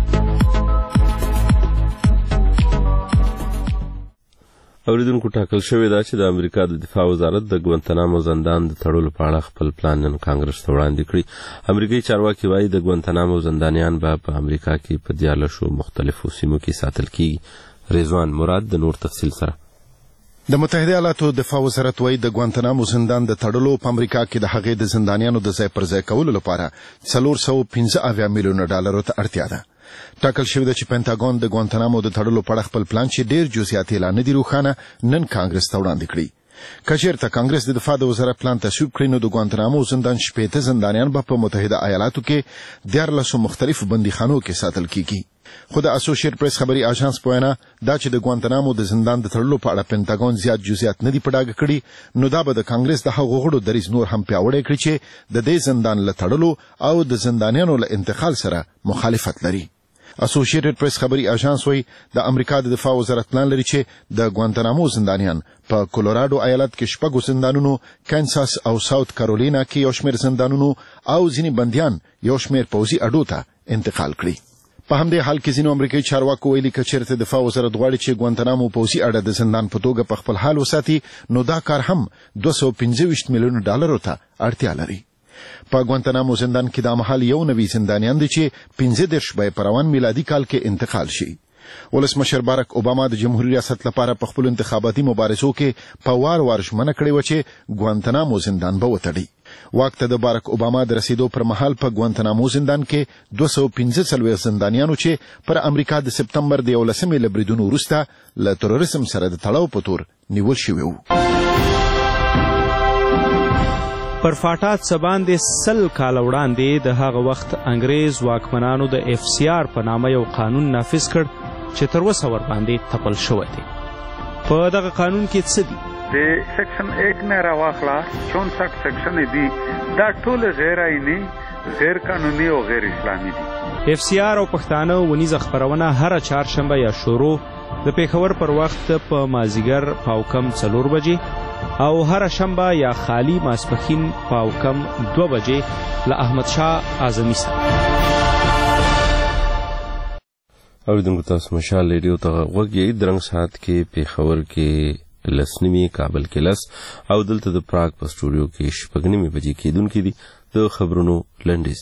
اوریدونکو ټاکل شوې ده چې د امریکا د دفاع وزارت د ګوانتنامو زندان د تړلو په اړه خپل پلان نن کانګرس ته وړاندې کړي. امریکایي چارواکي وایي د ګوانتنامو زندانیان به په امریکا کې په 14 مختلفو سیمو کې ساتل کیږي. رضوان مراد د نور تفصیل سره. د متحده ایالاتو دفاع وزارت وایي د ګوانتنامو زندان د تړلو په امریکا کې د هغې د زندانیانو د ځای پر ځای کولو لپاره $415 میلیون ته اړتیا ده. ټاکل شوې ده چې پینټاګون د ګوانتنامو د تړلو په اړه خپل پلان چې ډېر جزئیات یې لا نه دي روښانه نن کانګرس ته وړاندې کړي. که چېرته کانګرس د دفاع د وزارت پلان تصویب کړي نو د ګوانتنامو زندان 15 زندانیان به په متحده ایالاتو کې 14 مختلفو بندیخانو کې ساتل کیږي. خو د اسوسییټ پریس خبري اژانس په وینا دا چې د ګوانتنامو د زندان د تړلو په اړه پینټاګون زیات جزئیات نه دي په ډاګه کړي نو دا به د کانګرس د هغو غړو دریځ نور هم پیاوړی کړي چې د دې زندان له تړلو او د زندانیانو له انتقال سره مخالفت لري. اسوسییټډ پریس خبري اژانس وایي د امریکا د دفاع وزارت پلان لري چې د ګوانتنامو زندانیان په کولوراډو ایالت کې 6 زندانونو، کانساس او ساوث کارولینا کې یو شمېر زندانونو او ځینې بندیان یو شمېر پوځي اډو ته انتقال کړي. په همدې حال کې ځینو امریکایي چارواکو ویلي که چېرته دفاع وزارت غواړي چې ګوانتنامو پوځي اډه د زندان په توګه په خپل حال وساتي نو دا کار هم $225 میلیون ته اړتیا لري. په ګوانتنامو زندان کې د مهال یو نوي زندانیان دي چې 15 به په روان میلادي کال کې انتقال شي. ولسمشر باراک اوباما د جمهوریت ریاست لپاره په خپل انتخاباتي مبارزو کې په وار وار ژمنه کړې و چې ګوانتنامو زندان به وتړي. واک ته د باراک اوباما د رسیدو پر مهال په ګوانتنامو زندان کې 215 زندانیانو چې پر امریکا د سپتمبر د 11 له بریدونو وروسته له تروریزم سره د تړاو په تور نیول شوي وو. پر فاټا څه باندې 100 کاله وړاندې د هغه وخت انګریز واکمنانو د FCR په نامه یو قانون نافذ کړ چې تر اوسه ورباندې تپل شوی دی. په دغه قانون کې څه دي؟ د سیکشن 1 نه راواخلا 64 سیکشن دي دا ټول غیر آئینی، غیر قانوني او غیر اسلامي دي. FCR او پښتانه ونیزه خبرونه هر چهارشنبه یا شروع د پیښور پر وخت په مازیګر پاوکم 4 بجې او هر شنبه یا خالی ماسپخین پاوکم 2 بجې له احمد شاه اعظمي سره. اوریدونکو تاسو مشال ریډیو ته غوږ یې درنګ ساعت کې پیښور کې 10 کابل کې 10 او دلته د پراګ په سټوډیو کې 6 بجې کېدونکې دي. د خبرونو لنډیز.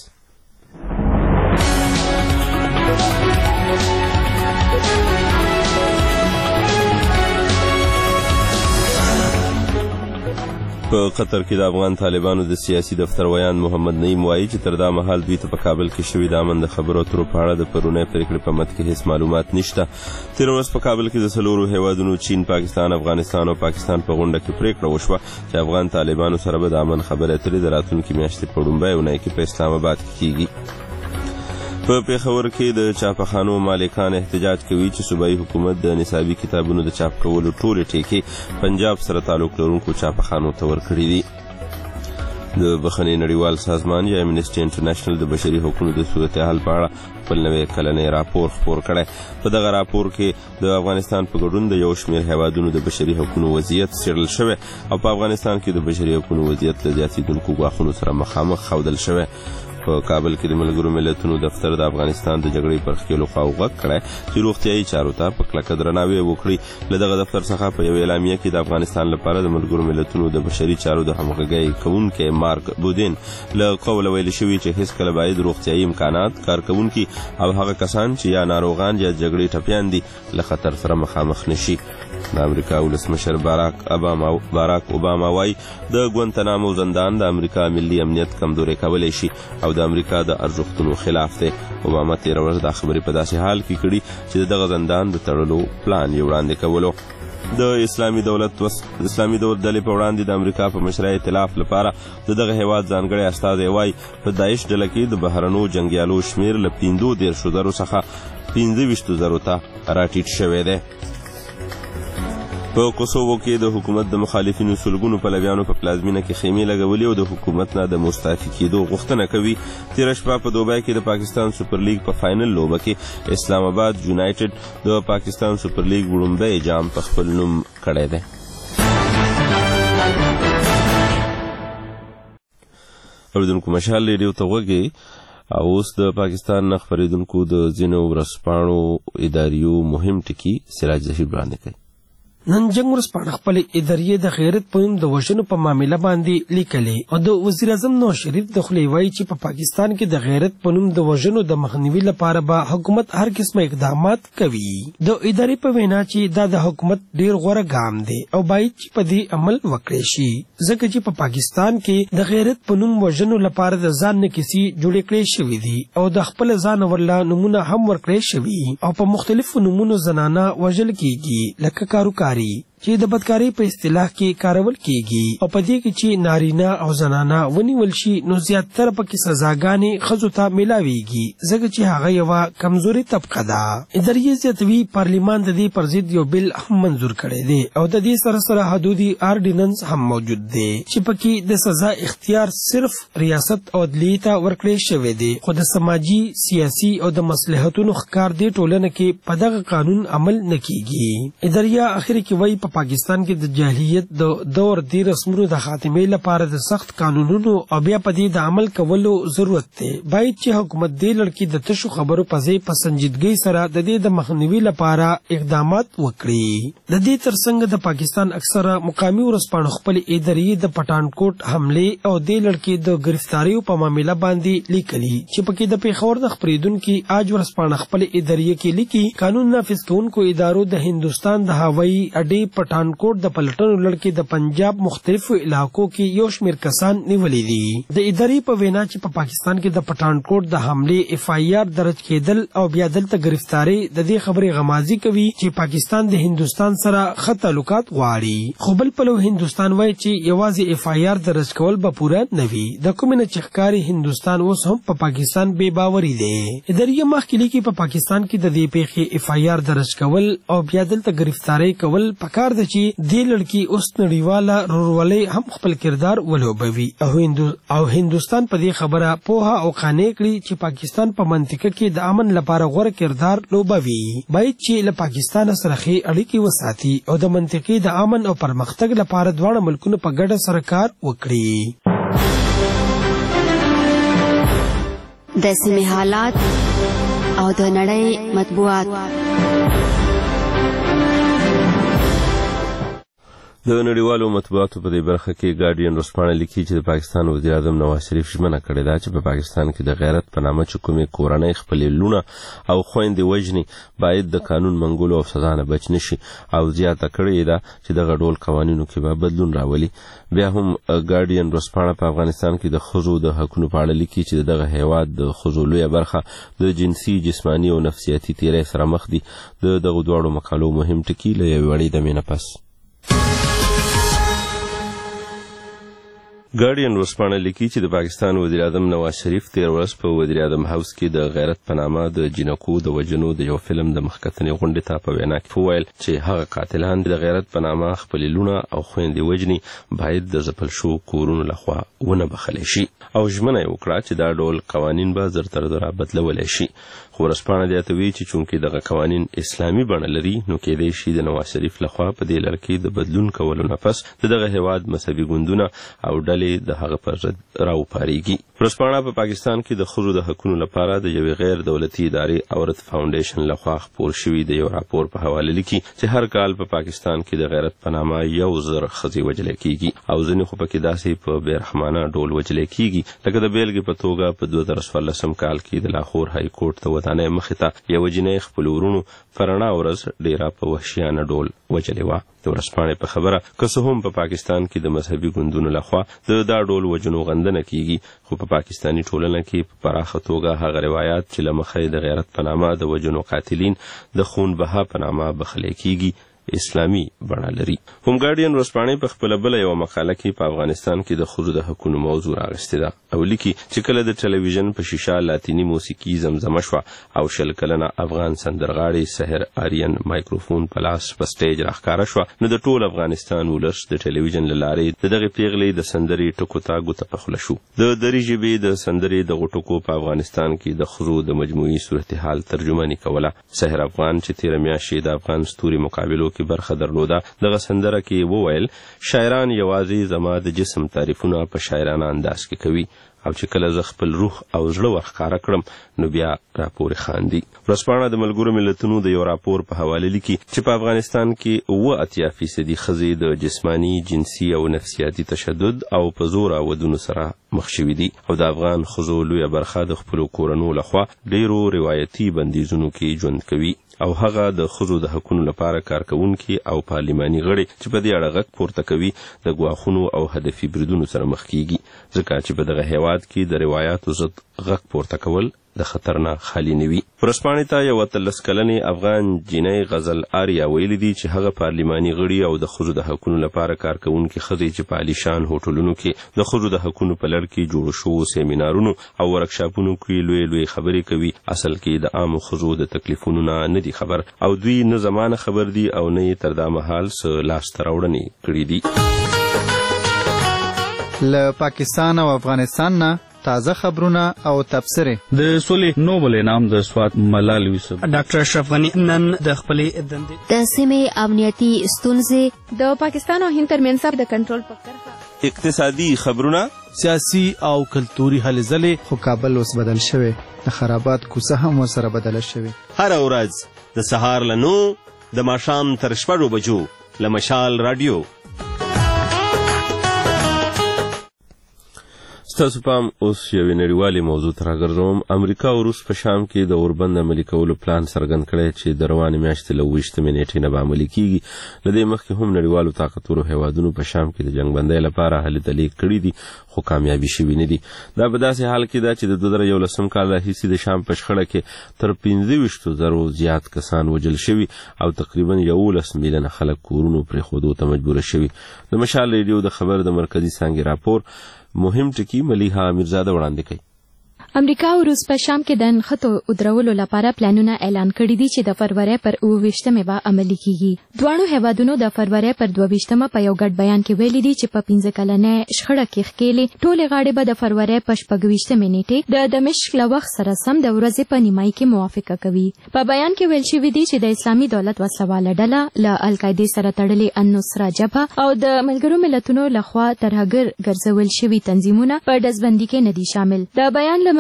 په قطر کې د افغان طالبانو د سیاسي دفتر ویان محمد نعیم وایي چې تر دا مهال دوی ته په کابل کې شوي د امن د خبرو اترو په اړه د پرونۍ پریکړې په متن کې هیڅ معلومات نشته. تېره ورځ په کابل کې د څلورو هیوادونو چین، پاکستان، افغانستان او پاکستان په غونډه کې پریکړه وشوه چې افغان طالبانو سره به د امن خبرې اترې د راتلونکي میاشتې په لومړۍ اونۍ کې په اسلام آباد کې کیږي. په پیښور کې د چاپخانو مالکان احتجاج کوي چې صوبایي حکومت د نصابي کتابونو د چاپ کولو ټولې ټیکې پنجاب سره تعلق لرونکو چاپخانو ته ورکړي دي. د بخښنې نړیوال سازمان یا امنسټي انټرنیشنل د بشري حقوقو د صورتحال په اړه خپل نوی کلنی راپور خپور کړی. په دغه راپور کې د افغانستان په ګډون د یو شمېر هیوادونو د بشري حقوقو وضعیت څېړل شوی او په افغانستان کې د بشري حقوقو وضعیت له زیاتېدونکو ګواښونو سره مخامخ ښودل شوی. په کابل کې د ملګرو ملتونو دفتر د افغانستان د جګړې پر ښکېلو خواو غږ کړی چې روغتیایي چارو ته په کلکه درناوی وکړي. له دغه دفتر څخه په یوه اعلامیه کې د افغانستان لپاره د ملګرو ملتونو د بشري چارو د همغږۍ کوونکی مارک بودین له قوله ویل شوي چې هیڅکله باید روغتیایي امکانات، کارکوونکي او هغه کسان چې یا ناروغان یا جګړې ټپیان دي له خطر سره مخامخ نشي. د امریکا ولسمشر باراک اوباما وایي د ګوانتانامو زندان د امریکا ملي امنیت کمزوری کولی شي او د امریکا د ارزښتونو خلاف دی. اوباما تېره ورځ دا خبرې په داسې حال کې کړي چې دغه زندان د تړلو پلان یې وړاندې کولو. د اسلامي دولت ډلې په وړاندې د امریکا په مشرۍ ائتلاف لپاره د دغه هیواد ځانګړی استازی وایي په داعش ډله کې د بهرنو جنګیالو شمېر له 45,000 څخه 25,000 ته راټیټ شوی دی. په کوسوو کې د حکومت د مخالفینو سلګونو پلویانو په پلازمینه کې خیمې لګولې او د حکومت نه د مستعفي کېدو غوښتنه کوي. تېره شپه په دوبۍ کې د پاکستان سوپر لیګ په فاینل لوبه کې اسلام آباد یونایټډ د پاکستان سوپر لیګ وړومبی جام په خپل نوم کړی دی. اوریدونکو مشال ریډیو ته غوږ او اوس د پاکستان نه خپرېدونکو د ځینو ورځپاڼو اداریو مهم ټکي سراج ظهیر وړاندې کوي. نن جنگ ورځپاڼه خپلې ادارې د غیرت په نوم د وژنو په معامله باندې لیکلې او د وزیر اعظم نواز شریف د خولې وایي چې په پاکستان کې د غیرت په نوم د وژنو د مخنیوي لپاره به حکومت هر قسمه اقدامات کوي. د ادارې په وینا چې دا د حکومت ډیر غوره ګام دی او باید چې په دې عمل وکړي شي ځکه چې په پاکستان کې د غیرت په نوم وژنو لپاره د ځان نه کیسې جوړې کړې شوې دي او د خپل ځان ورله نمونه هم ورکړې شوي او په مختلفو نمونو زنانه وژل کیږي لکه کاروکار چې د بدکاری په اصطلاح کې کارول کیږي او په دې کې چې نارینه او زنانه ونیول شي نو زیاتره پکې سزاګانې ښځو ته ملاویږي ځکه چې هغه یوه کمزوري طبقه ده. ادارې زیاتوي پارلیمان د دې پر ضد یو بل هم منظور کړی دی او د دې سره سره حدودي آرډیننس هم موجود دی چې پکې د سزا اختیار صرف ریاست او عدلیې ته ورکړی شوی دی خو د سماجي، سیاسي او د مصلحتونو ښکار دې ټولنه کې په دغه قانون عمل نه کیږي. ادارې اخر کې وایي په پاکستان کې د جاهلیت د دور دی رسمونو د خاتمې لپاره د سخت قانونونو او بیا په دې د عمل کولو ضرورت دی. باید چې حکومت دې لړ د تشو خبرو په ځای په سنجیدګۍ سره د دې د مخنیوي لپاره اقدامات وکړي. د دې ترڅنګ د پاکستان اکثره مقامي ورځپاڼو خپلې ادارې د پټانکوټ حملې او دې لړ د گرفتاریو په معامله باندې لیکلي چې پکې د پیښور د خپرېدونکي آج ورځپاڼه خپلې ادارې کې لیکي قانون نافذ کوونکو ادارو د هندوستان د هوایي اډې پټانکوټ د پلټنو لړ کې د پنجاب مختلفو علاقو کې یو شمېر کسان نیولي دي. د ادارې په وینا چې په پاکستان کې د پټانکوټ د حملې FIR درج کېدل او بیا دلته گرفتاری د دې خبرې غمازي کوي چې پاکستان د هندوستان سره ښه تعلقات غواړي. خو بل پلو هندوستان وایي چې یوازې FIR درج کول به پوره نه وي. د کومې نه چې ښکاري هندوستان اوس هم په پاکستان بې باوري دی. ادارې مخکې لیکي په پاکستان کې د دې پیښې FIR درج کول او بیا دلته گرفتاری کول پکار ده چې دې لړکی اوس نړیواله رورولۍ هم خپل کردار ولوبوي او هندوستان په دې خبره پوهه او قانع کړي چې پاکستان په منطقه کې د امن لپاره غوره کردار لوبوي. باید چې له پاکستان سره ښې اړیکې وساتي او د منطقې د امن او پرمختګ لپاره دواړه ملکونه په ګډه سره کار وکړي. د سیمې حالات او د نړۍ مطبوعات. د نړیوالو مطبوعاتو په دې برخه کې ګارډین ورځپاڼه لیکي چې د پاکستان وزیر اعظم نواز شریف ژمنه کړې ده چې په پاکستان کې د غیرت په نامه چې کومې کورنۍ خپلې لونه او خویندې وژني باید د قانون منګولو او سزا نه بچ نشي او زیاته کړې ده چې دغه ډول قوانینو کې به بدلون راولي. بیا هم ګارډین ورځپاڼه په افغانستان کې د ښځو د حقونو په اړه لیکي چې دغه هیواد د ښځو لویه برخه د جنسي، جسماني او نفسیاتي تیری سره مخ دي. د دغو دواړو مقالو مهم ټکي له یوې وړې دمې نه پس ګارډین ورځپاڼه لیکي چې د پاکستان وزیر اعظم نواز شریف تیر ورځ په وزیر اعظم هاوس کې د غیرت په نامه د جنکو د وژنو د یو فلم د مخکتنې غونډې ته په وینا کې وویل چې هغه قاتلان د غیرت په نامه خپلې لونه او خویندې وژني باید د ځپل شوو کورونو لخوا ونه بخښلی شي او ژمنه یې وکړه چې دا ډول قوانین به زر تر زره بدلولی شي. خو ورځپاڼه زیاتوي چې چونکې دغه قوانین اسلامي بڼه لري نو کېدای شي د نواز شریف لخوا په دې لړ کې د بدلون کولو نه پس د دغه هیواد مذهبي ګوندونه او ډلې د هغه پر ضد راوپارېږي. ورځپاڼه په پاکستان کې د ښځو د حقونو لپاره د یوې غیر دولتي ادارې عورت فاونډیشن لخوا خپور شوي د یو راپور په حواله لیکي چې هر کال په پاکستان کې د غیرت په نامه 1000 ښځې وژلې کېږي او ځینې خو پکې داسې په بېرحمانه ډول وژلې کېږي لکه د بیلګې په توګه په 2014 کال کې د لاهور های کورټ ته ودانۍ مخې ته یوه جینۍ خپلو ورونو په رڼا ورځ ډېره په وحشیانه ډول وژلې وه. د ورځپاڼې په خبره که څه هم په پاکستان کې د مذهبي ګوندونو لخوا د دا ډول وژنو غندنه کیږي خو په پاکستاني ټولنه کې په پراخه توګه هغه روایات چې له مخې د غیرت په نامه د وژنو قاتلین د خون بها په نامه بخښلی کیږي اسلامي بڼه لري. هم ګارډین ورځپاڼې په خپله بله یوه مقاله کې په افغانستان کې د ښځو د حقونو موضوع راغستې ده او لیکي چې کله د ټلویزیون په شیشه لاتینی موسیقي زمزمه شوه او 20 کلنه افغان سندرغاړې سحر آرین مایکروفون په لاس په سټیج راښکاره شوه نو د ټول افغانستان ولس د ټلویزیون له لارې د دغې پیغلې د سندرې ټکو ته ګوته په خوله شو. د دري ژبې د سندرې دغو ټکو په افغانستان کې د ښځو د مجموعي صورتحال ترجماني کوله. سحر افغان چې تېره میاشت د افغان ستوري مقابلو کې برخه درلوده دغه سندره کې وویل شاعران یوازې زما د جسم تعریفونه په شاعرانه انداز کې کوي او چې کله زه خپل روح او زړه ورښکاره کړم نو بیا راپورې خاندي. ورځپاڼه د ملګرو ملتونو د یو راپور په حواله لیکي چې په افغانستان کې 80% ښځې د جسماني، جنسي او نفسیاتي تشدد او په زوره ودونو سره مخ شوي دي او د افغان ښځو لویه برخه د خپلو کورنو لخوا ډیرو روایتي بندیزونو کې ژوند کوي او هغه د ښځو د حقونو لپاره کارکوونکي او پارلماني غړي چې په دې اړه غږ پورته کوي د ګواښونو او هدفي بریدونو سره مخ کیږي ځکه چې په دغه هیواد کې د روایاتو ضد غږ پورته کول د خطر نه خالی نه وي. ورځپاڼې ته یوه 13 کلنې افغان جینۍ غزل آریا ویلي دي چې هغه پارلماني غړي او د ښځو د حقونو لپاره کارکوونکي ښځې چې په عالیشان هوټلونو کې د ښځو د حقونو په لړ کې جوړو شوو سیمینارونو او ورکشاپونو کې لوی خبرې کوي اصل کې د عامو ښځو د تکلیفونو نه نه دي خبر او دوی نه زمانه خبر دي او نه تر دا مهال څه لاسته راوړنې کړي دي. له پاکستان او افغانستان نه تازه خبرونه او تبصرې. د سولې نوبل انعام د سوات ملال یوسف ډاکټر اشرف غنی نن د خپلې دندې د سیمې امنیتي ستونزې د پاکستان او هند ترمنځ د کنټرول په کرښه اقتصادي خبرونه، سیاسي او کلتوري هلې ځلې. خو کابل اوس بدل شوی د خرابات کوڅه هم ورسره بدله شوې. هره ورځ د سهار له 9 د ماښام تر 6 بجو له مشال رادیو. ستاسو پام اوس یوې نړیوالې موضوع ته راګرځوم. امریکا او روس په شام کې د اوربند عملي کولو پلان څرګند کړی چې د روانې میاشتې له 28 نیټې نه به عملي کیږي. له دې مخکې هم نړیوالو طاقتورو هیوادونو په شام کې د جنګبندۍ لپاره هلې ځلې کړي دي خو کامیابي شوي نه دي. دا په داسې حال کې ده چې د 2011 کال راهیسې د شام په شخړه کې تر 25,000 زیات کسان وژل شوي او تقریبا 11 میلیونه خلک کورونو پرېښودو ته مجبوره شوي. د مشال ریډیو د خبر د مرکزي څانګې راپور مهم ټکی ملیحه امیرزاده وړاندې کوي. امریکا او روس په شام کې د نښتو ودرولو لپاره پلانونه اعلان کړي دي چې د فروری پر 28 به عملي کیږي. دواړو هیوادونو د فروری پر 22 په یو ګډ بیان کې ویلي دي چې په 15 کلنې شخړه کې ښکېلې ټولې غاړې به د فروری په 26 نیټې د دمشق له وخت سره سم د ورځې په نیمایي کې موافقه کوي. په بیان کې ویل شوي دي چې د اسلامي دولت وسله ډله له القاعدې سره تړلې النصره جبهه او د ملګرو ملتونو لخوا ترهګر ګرځول شوي تنظیمونه په ډزبندي کې نه دي شامل. د بیان له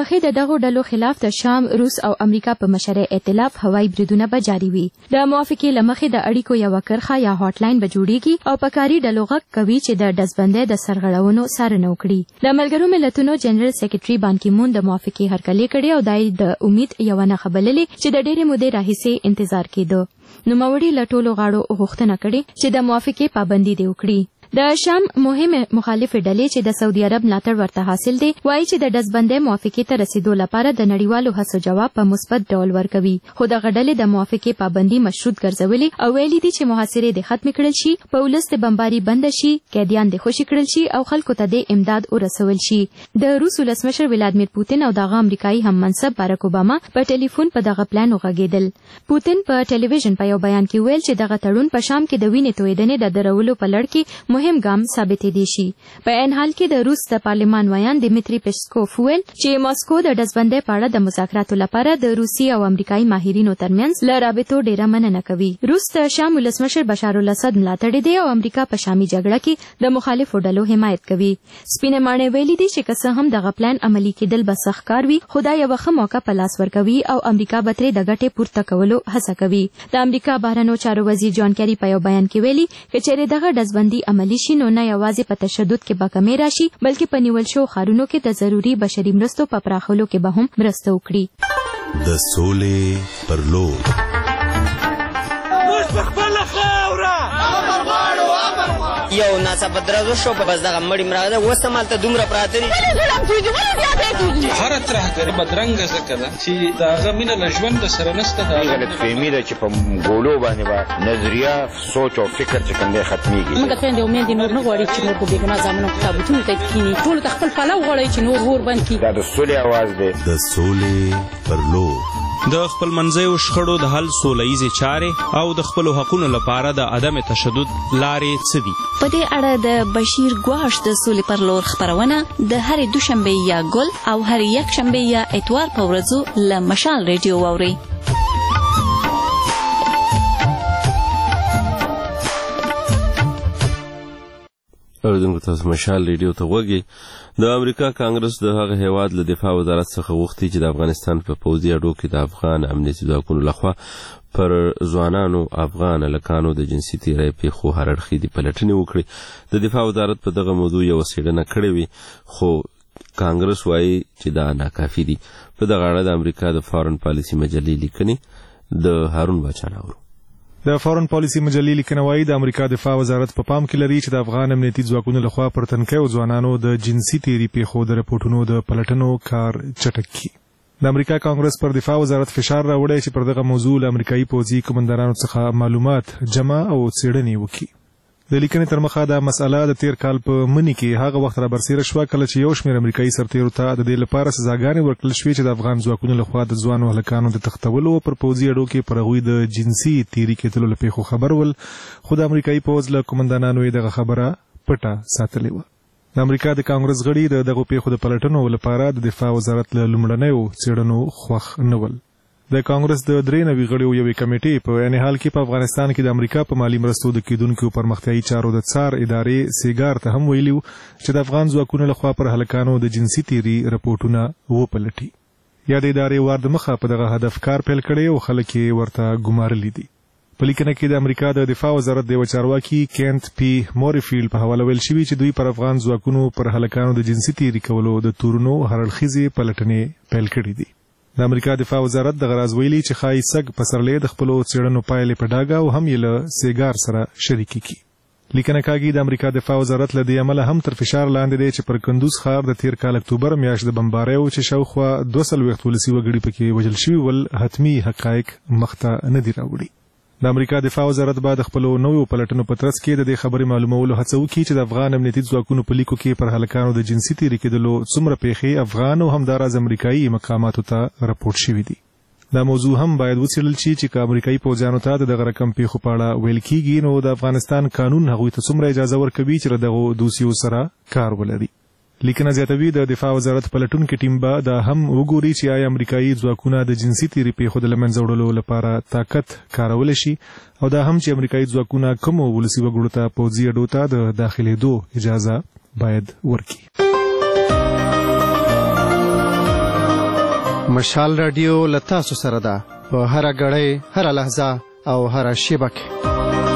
مخې د دغو ډلو خلاف د شام، روس او امریکا په مشره ائتلاف هوایي بریدونه به جاري وي. د موافقې له مخې د اړیکو یوه کرښه یا هاټ لاین به جوړیږي او په کاري ډلو غږ کوي چې د ډزبندۍ د سرغړونو څارنه وکړي. د ملګرو ملتونو جنرال سیکرټري بان کی مون د موافقې هرکلی کړې او دای د امید یوه نښه بللې چې د ډېرې مودې راهیسې انتظار کېده. نوموړي له ټولو غاړو غوښتنه کړې چې د موافقې پابندي دې وکړي. د شام مهمه مخالفه ډلې چې د سعودي عرب ملاتړ ورته حاصل دی وایي چې د ډزبندۍ موافقې ته رسیدو لپاره د نړیوالو هڅو جواب په مثبت ډول ورکوي، خو دغه ډلې د موافقې پابندي مشروط ګرځولې او ویلي دي چې محاصرې د ختم کړل شي، په ولس د بمباري بند شي، قیدیان د خوشي کړل شي او خلکو ته د امداد ورسول شي. د روس ولسمشر ولادیمیر پوتین او دغه امریکایي هم منصب بارک اوباما په ټلیفون په دغه پلان وغږېدل. پوتین په ټلویزیون په یو بیان کې ویل چې دغه تړون په شام کې د وینې تویېدنې د درولو په لړ کې مهم ګام ثابت دي شي. په عین حال کې د روس د پارلمان ویان دمیتری پسکوف ویل چې ماسکو د ډزبندۍ په اړه د مذاکراتو لپاره د روسي او امریکایي ماهرینو ترمنځ له رابطو ډیره مننه کوي. روس د شام ولسمشر بشار الاسد ملاتړی دی او امریکا په شامي جګړه کې د مخالفو ډلو حمایت کوي. سپینې ماڼۍ ویلي دي چې که څه هم دغه پلان عملي کېدل به سخت کار وي، خو دا یوه ښه موقع په لاس ورکوي او امریکا به ترې د ګټې پورته کولو هڅه کوي. د امریکا بهرنیو چارو وزیر جان کیری په یو بیان کې ویلي که چېرې دغه ډزبندي عملي شي نو نه یوازې په تشدد کې به کمې راشي بلکې په نیول شوو ښارونو کې د ضروري بشري مرستو په پراخولو کې به هم مرسته وکړي. د سولې پر لور یو ناڅاپه درز وشو په بس دغه مړی مراغله اوس همالته دومره پراته دي. هره ترهګري بدرنګه ځکه ده چې د هغه مینه له ژونده سره نشته. غلطفهمي ده چې په ګولو باندې به نظریه، سوچ او فکر چې کوم دی ختمیږي. موږ خویندې او میندې نور نه غواړي چې نور په بېګناه زامنو کتابتونو ته کښېني، ټولو ته خپل پلو غواړي چې نور اور بند کړي. دا د سولې اواز دی. د سولې پر لور د خپل منځیو شخړو د حل سوله ییزې چارې او د خپلو حقونو لپاره د عدم تشدد لارې څه دي؟ په دې اړه د بشیر ګواش د سولې پر لور خپرونه د هرې دوشنبې یا ګل او هرې یکشنبې یا اتوار په ورځو له مشال ریډیو واورئ. اوریدونکو تاسو مشال ریډیو ته غوږی. د امریکا کانګرس د هغه هیواد له دفاع وزارت څخه غوښتي چې د افغانستان په پوځي اډو کې د افغان امنیتي ځواکونو لخوا پر ځوانانو افغان هلکانو د جنسي تیری پیښو هر اړخیزې پلټنې وکړي. د دفاع وزارت په دغه موضوع یوه څېړنه کړې وي خو کانګرس وایي چې دا ناکافي دي. په دغه اړه د امریکا د فارن پالیسي مجلې لیکنې د هارون باچا ناورو. د فارن پالیسي مجلې لیکنه وایي د امریکا دفاع وزارت په پام کې لري چې د افغان امنیتي ځواکونو لخوا پر تنکیو ځوانانو د جنسي تیري پیښو د رپورټونو د پلټنو کار چټک کړي. د امریکا کانګرس پر دفاع وزارت فشار راوړی چې پر دغه موضوع له امریکایي پوځي کمانډرانو څخه معلومات جمع او څېړنې وکړي. د لیکنې تر مخه دا مسأله د تیر کال په مني کې هغه وخت را برسېره شوه کله چې یو شمېر امریکایي سرتیرو ته د دې لپاره سزاګانې ورکړل شوې چې د افغان ځواکونو لخوا د ځوانو هلکانو د تختولو پر پوځي اډو کې پر هغوی د جنسي تیري کېدلو له پیښو خبر ول، خو د امریکایي پوځ له قومندانانو یې دغه خبره پټه ساتلې وه. د امریکا د کانګرس غړي د دغو پیښو د پلټنو لپاره د دفاع وزارت له لومړنیو څېړنو خوښ نه ول. د کانګرس د 93 غړیو یوې کمیټې په عین حال کې په افغانستان کې د امریکا په مالي مرستو د کېدونکو پرمختیایي چارو د څار ادارې سیګار ته هم ویلي چې د افغان ځواکونو لخوا پر هلکانو د جنسي تیري رپورټونه وپلټي. یا د ادارې وار د مخه په دغه هدف کار پیل کړی او خلک یې ورته ګمارلي دي. په لیکنه کې د امریکا د دفاع وزارت د یوه چارواکي کینت پی مورفیلډ په حواله ویل شوي چې دوی پر افغان ځواکونو پر هلکانو د جنسي تیري کولو د تورونو هر اړخیزې پلټنې پیل کړي دي. د امریکا دفاع وزارت دغه راز ویلي چې ښایي سګ پسرلی د خپلو څېړنو پایلې په ډاګه او هم یې له سیګار سره شریکې کړي. لیکنه کاږي د امریکا دفاع وزارت له دې امله هم تر فشار لاندې دی چې پر کندوز ښار د تیر کال اکتوبر میاشت د بمباریو چې شاوخوا 240 ولسي وګړي پکې وژل شوي ول حتمي حقایق مخته نه دي راوړي. د امریکا دفاع وزارت به د خپلو نویو پلټنو په ترڅ کې د دې خبرې معلومولو هڅه وکړي چې د افغان امنیتي ځواکونو په لیکو کې پر هلکانو د جنسي تیري کېدلو څومره پیښې افغان او همداراز امریکایي مقاماتو ته راپورټ شوي دي. دا موضوع هم باید وڅېړل شي چې که امریکایي پوځیانو ته د دغه رقم پیښو په اړه ویل کېږي نو د افغانستان قانون هغوی ته څومره اجازه ورکوي چې له دغو دوسیو سره کار ولري. لیکنه زیاتوي د دفاع وزارت پلټونکي ټیم به دا هم وګوري چې آیا امریکایي ځواکونه د جنسي تیري پیښو د له منځه وړلو لپاره طاقت کارولی شي او دا هم چې امریکایي ځواکونه کومو ولسي وګړو ته پوځي اډو ته د داخلېدو اجازه باید ورکړي. مشال رادیو لتاسو سره ده په هر غړې هر لحظه او هر شیبه کې.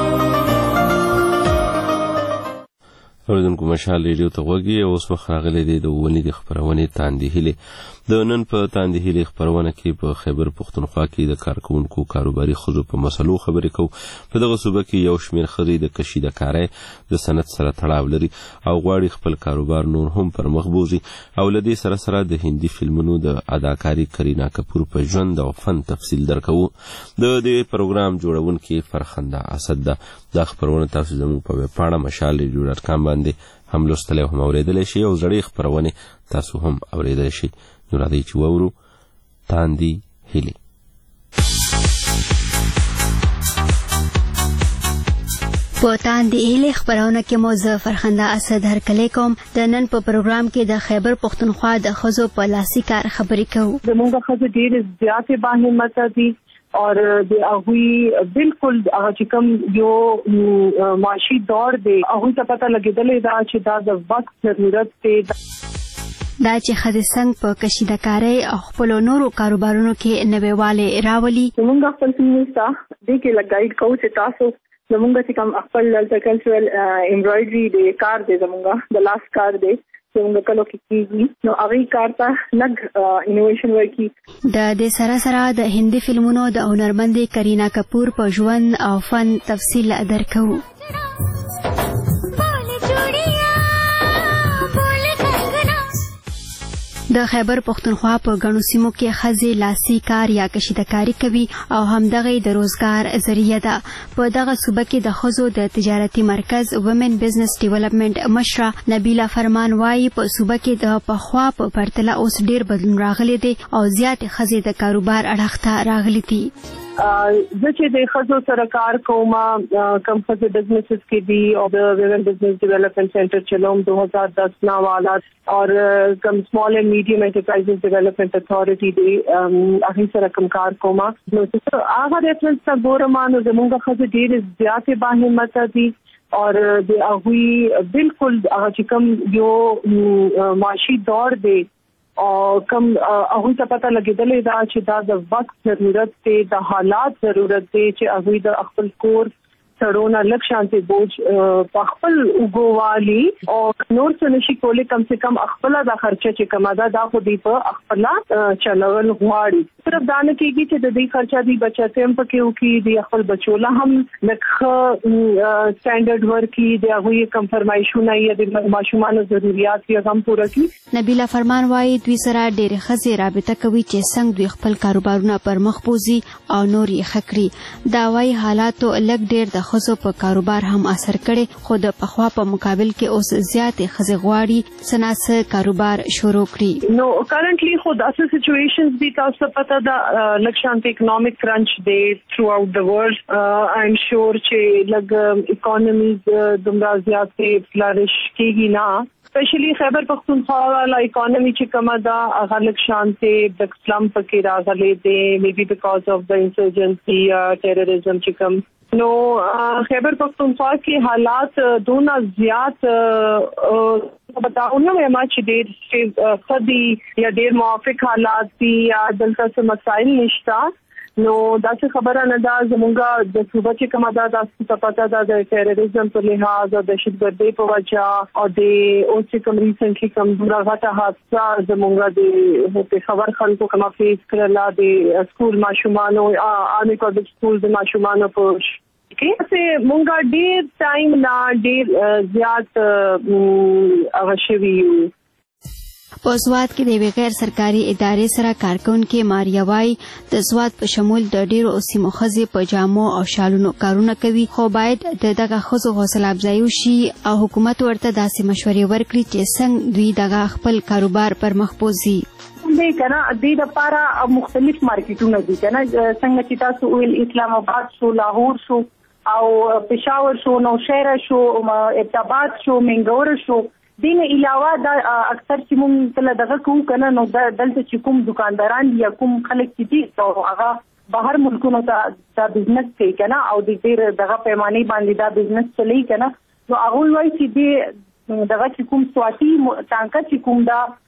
اوریدونکو مشال ریډیو ته غوږی او اوس وخت راغلی دی د ونې د خپرونې تاندې هیلې. د نن په تاندې هیلې خپرونه کې په خیبر پښتونخوا کې د کارکونکو کاروباري ښځو په مسلو خبرې کوو. په دغه صوبه کې یو شمېر ښځې د کشیدکارۍ د صنعت سره تړاو لري او غواړي خپل کاروبار نور هم پر مخ بوځي. او له دې سره سره د هندي فلمونو د اداکاري کرینا کپور په ژوند او فن تفصیل درکوو. د دې پروګرام جوړونکې فرخنده اسد ده. دا خپرونه تاسو زموږ په ویب پاڼه mashalradio.com باندې هم لوستلی هم اورېدلی شي او زړې خپرونې تاسو هم اورېدلی شي. نو راځئ چې واورو تاندې هیلې. په تاندې هیلې خپرونه کې مو زه فرخنده اسد هرکلی کوم. د نن په پروګرام کې د خیبر پښتونخوا د ښځو په لاسي کار خبرې کوو. زموږ ښځې ډېرې زیاتې باهمته دي اور د هغوی بالکل هغه چې کوم یو معاشي دور دی هغوی ته پته لګېدلې ده چې دا د وخت ضرورت دی. دا چې ښځې څنګه په کشیدکارۍ او خپلو نورو کاروبارونو کې نویوالی راولي. زموږ خپل سیمې ته دې کې لږ ګایډ کوو چې تاسو زموږ چې کوم خپل دلته کلچرل امبرایډري د کار دی زموږ د لاس کار دی زموږ کلو کې کېږي نو هغې کار ته لږ انوویشن ورکړي. د دې سره سره د هندي فلمونو د هنرمندې کرینا کپور په ژوند او فن تفصیل درکوو. د خیبر پښتونخوا په ګڼو سیمو کې ښځې لاسي کار یا کشیدکاري کوي او همدغه د روزګار ذریعہ ده. په دغه صوبه کې د ښځو د تجارتي مرکز وومن بزنس ډیولپمنٹ مشره نبیله فرمان وايي په صوبه کې د پخوا په پرتله اوس ډیر بدلون راغلی دی او زیاتې ښځې د کاروبار اړخ ته راغلي دي. زه چې د ښځو سره کار کوم کم ښځې بزنسز کې دي او د وومن بزنس ډیولپمنٹ سینټر چلوم 2010 نه والا اور کم سمال اینڈ میڈیم انٹرپرائزز ڈیولپمنٹ اتھارٹی دی هغې سره کم کار کوم. نو هغه ریفرنس ته ګورم نو زموږ ښځې ډېرې زیاتې باهمته دي اور د هغوی بالکل هغه چې کوم یو معاشي دور دی او کم هغوی ته پته لګېدلې ده چې دا د وخت ضرورت دی د حالات ضرورت دی چې هغوی د خپل کور سړونه لږ شانتې بوج په خپل اوږووالي او نور څه نشي کولی کم سے کم خپله دا خرچه چې کومه ده دا خو دوی په خپله چلول غواړي. صرف دا نه کېږي چې د دوی خرچه دوی بچت هم پکې وکړي د خپل بچو له هم لږ ښه سټینډرډ ورکړي د هغوی کم فرمایشونه یا د ماشومانو ضروریات یې هم پوره کړي. نبیله فرمان وایي دوی سره ډېرې ښځې رابطه کوي چې څنګه دوی خپل کاروبارونه پر مخ بوځي او نور یې ښه کړي. دا وایي حالاتو لږ ډېر د ښځو په کاروبار هم اثر کړي خو د پخوا په مقابل کې اوس زیاتې ښځې غواړي څه ناڅه کاروبار شروع کړي. نو کرنټلی خو داسې سچویشنز دي تاسو ته پته ده لږ شانتې اکنامک کرنچ دی تھرو آؤٹ د ورلډ. آی ایم شور چې لږ اکانومیز دومره زیاتې فلریش کېږي نه اسپیشلی خیبر پختونخوا والا اکانومی چې کومه ده هغه لږ شانتې د سلم پکې راغلی دی مې بي بیکاز آف د انسرجنسي ټیرریزم چې کوم. نو خیبر پختونخوا کې حالات دونه زیات بتاؤں میں چې ډېر خدي یا ډېر موافق حالات دي یا دلته څه مسایل نشته. نو داسې خبره نه ده زموږ د صوبه چې کومه ده داسې ته پته ده د ټیرریزم په لحاظ او دهشتګردۍ په وجه او د اوس چې کوم ریسنټلي کوم دومره غټه حادثه زموږ د پېښور خلکو کومه فیس کړله د سکول ماشومانو آرمي پبلک سکول د ماشومانو په کې مونږ ډېر ټایم نه ډېر زیات هغه شوي یو. په سوات کې د یوې غیر سرکاري ادارې سره کارکونکې ماریا وایي د سوات په شمول د ډېرو سیمو ښځې په جامو او شالونو کارونه کوي خو باید د دغه ښځو حوصله افزایي وشي او حکومت ورته داسې مشورې ورکړي چې څنګه دوی دغه خپل کاروبار پر مخ بوځي. دی کنه دې لپاره مختلف مارکیټونه دي کنه څنګه چې تاسو ویل اسلام آباد شو لاهور شو او پېښور شو نوشهره شو ابتاباد شو منګور شو دین علاوه دا اکثر چې موږ تل دغه کوو کنه نو دلته چې کوم دکانداران یا کوم خلک چې دي او هغه بهر ملکونو ته دا بزنس کوي کنه او د ډېر دغه پیمانې باندې دا بزنس چلی کنه نو هغه وایي چې دغه چې کوم سواتي ټانکه چې کوم دا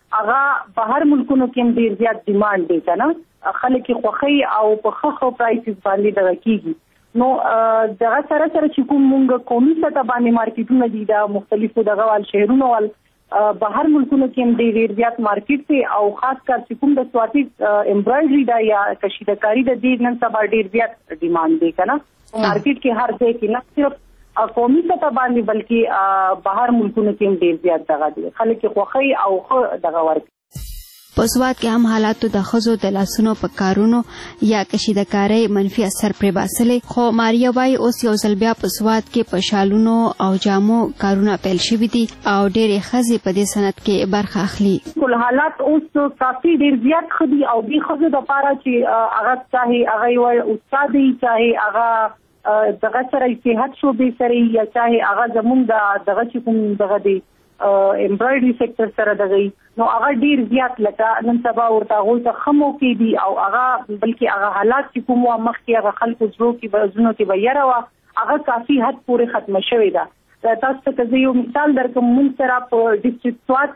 هغه بهر ملکونو کې ډیر زیات ډیماند دی کنه خلک خوخي او په خخو پرایسز باندې دغه کیږي. نو دغه سره چې کوم مونږ قومي سطح باندې مارکیټونه دي د مختلفو دغه وال شهرونو وال بهر ملکونو کې ډیر زیات مارکیټ دی او خاص کر چې کوم د سواتي امبرايډري دا یا کشیدکاری د دې نن سبا ډیر زیات ډیماند دی کنه مارکیټ کې هر ځای کې نه صرف قومي سطح باندې بلکې بهر ملکونو کې ډیر زیات دغه دي خلک خوخي او دغه ورک. په سواد کې هم حالاتو د ښځو د لاسونو په کارونو یا کشیدکارۍ منفي اثر پرې باسلې خو ماریا وايي اوس یو ځل بیا په سواد کې په شالونو او جامو کارونه پیل شوي دي او ډېرې ښځې په دې صنعت کې برخه اخلي. ټول حالات اوس کافي ډېر زیات ښه دي او دې ښځو دپاره چې هغه چاهي هغه یو استاد وي چاهي هغه دغه سره صحت شعبې سره یا چاهي هغه زموږ دغه چې کوم دغه دی امبرايډري سېکټر سره دغه نو هغه ډیر زیات لکه نن سبا ورته غوړ ته خمو کې دي او هغه بلکې هغه حالات چې کوم مخ کې هغه خلکو زړه کې بزونو کې بیره وا هغه کافي حد پورې ختم شوی دا. تاسو ته یو مثال درکوم مونږ سره په ډیسټریکټ سواد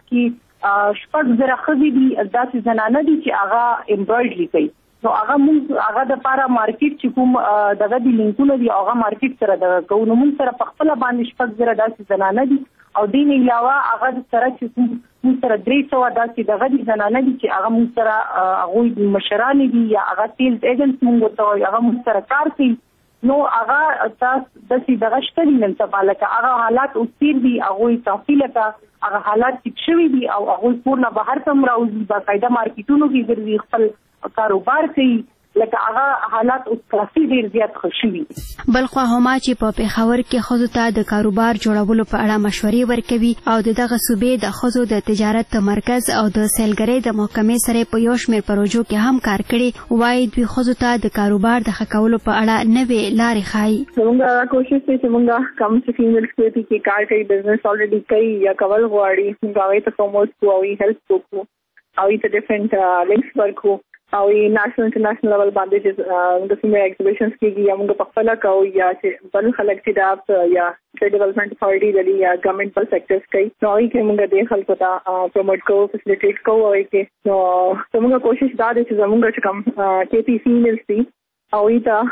کې شپږ زره ښځې دي داسې زنانه دي چې هغه امبرايډري کوي نو هغه مونږ هغه د پاره مارکیټ چې کوم دغه د لینکونو دی هغه مارکیټ سره دغه کوو نو مونږ سره په خپل باندې شپږ زره داسې زنانه دي او دین علاوه هغه سره چې موږ سره 300 داسې دغه دي زنانه دي چې هغه موږ سره هغه مشران دي یا هغه سیلز ایجنټس موږ ته هغه موږ سره کار کوي نو هغه تاسو د دغه شتري نن څه لکه هغه حالات اوسیر دي هغه تفصیل کا هغه حالات چې شوي دي او هغه پورنه بهر تم راوځي باقاعده مارکیټونو کې ګرځي خپل کاروبار کوي لکه هغه حالات اوس کافي ډیر زیات خوشوي. بلخو هما چې په پیښور کې خزو ته د کاروبار جوړولو په اړه مشورې ورکوي او دغه صوبې د خزو د تجارت مرکز او د سیلګرۍ د محکمې سره په یو شمېر پروژو کې هم کار کړي وایي دوی خزو ته د کاروبار د ښه کولو په اړه نوې لارې ښایي. موږ کوشش کوي چې موږ کم څه فیمیلز کې کار کوي بزنس الریډي کوي یا کول غواړي موږ هغه ته پروموټ کوو او هیلپ کوو او ایت ډیفرنٹ لینکس ورکو او نېشنل انټرنیشنل لیول باندې چې د سیمه ایگزیبیشنز کېږي یا موږ په خپل کوو یا چې بل خلک چې دا یا ډیولپمنٹ اتھارټي د یا ګورنمنت پر سېکټرز کوي نو یې موږ د خلکو ته پروموټ کوو فیسیلیټیټ کوو او کې نو موږ کوشش دا دي چې زموږ چې کوم کې پی فیمیلز دي او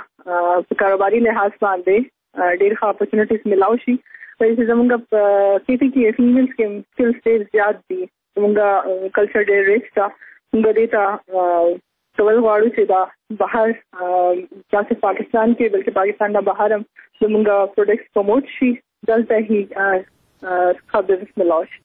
ایت کاروباري لحاظ باندې ډېر ښه اپورچونټیز ملاو شي چې زموږ کې پی کې فیمیلز کې سکلز ډېر زیات دي زموږ کلچر ډېر ریچ دا موږ دې ته کول غواړو چې دا بهر چې پاکستان کې بلکې پاکستان نه بهر هم زموږ پروډکټس پروموټ شي دلته هی خبرې ملاو شي.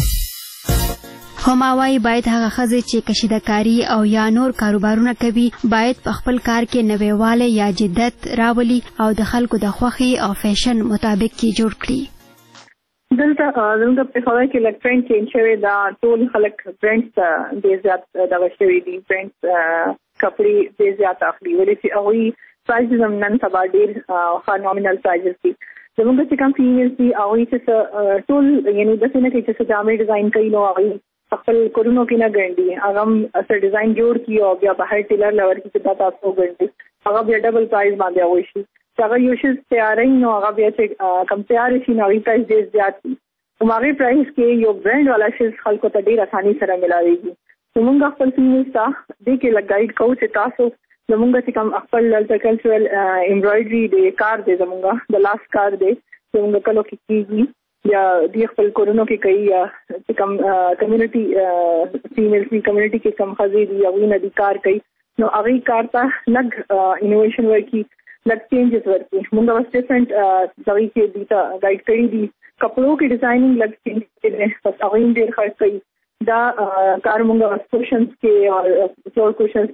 هماوای باید هغه ښځې چې کشیدکاری او یا نور کاروبارونه کوي باید په خپل کار کې نویواله یا جدت راولي او د خلکو د خوښي او فیشن مطابق کې جوړ کړي. دلته زموږ په خبره کې لک ټرند چینج شوی دا ټول خلک برانډز ډېر زیات دغه شوي دي برانډز کپړې ډېر زیات اخلي ولې چې هغوی پرایزز هم نن سبا ډېر ښه نامینل پرایزز دي زموږ چې کوم فیمیلز دي هغوی چې ټول یعنې داسې نه کوي چې جامې ډیزاین کوي نو هغوی خپل کورونو کې نه ګنډي هغه هم څه ډیزاین جوړ کړي او بیا بهر ټیلر له ورکړي چې دا تاسو وګنډي هغه بیا ډبل پرایز باندې هغوی شي هغه یو شی تیارې نو هغه بیا چې کم تیار شي نو هغوی پرایز ډېر زیات دي هغه پرایز کې یو برانډ والا شی خلکو ته ډېر اساني سره ملاويږي موږ خپل فیمیلز ته دې کې لګ ګایډ کوو چې تاسو زموږ چې کوم خپل کلچرل امبرايډري د کار دی زموږ د لاس کار دی زموږ کلو کې کیږي یا د خپل کورونو کې کوي یا چې کوم کمیونټي فیمیلز کی کمیونټي کې کوم خزي دي او نه دي کار کوي نو هغه کار ته لګ انوویشن ورکی لګ چینجز ورکی موږ واست ډیفرنٹ ځای کې دي ته ګایډ کړی دي کپړو کې ډیزاینینګ لګ چینج کړي پس هغه ډېر خرڅ کوي دا کار موږ کوشنز کې او فلور کوشنز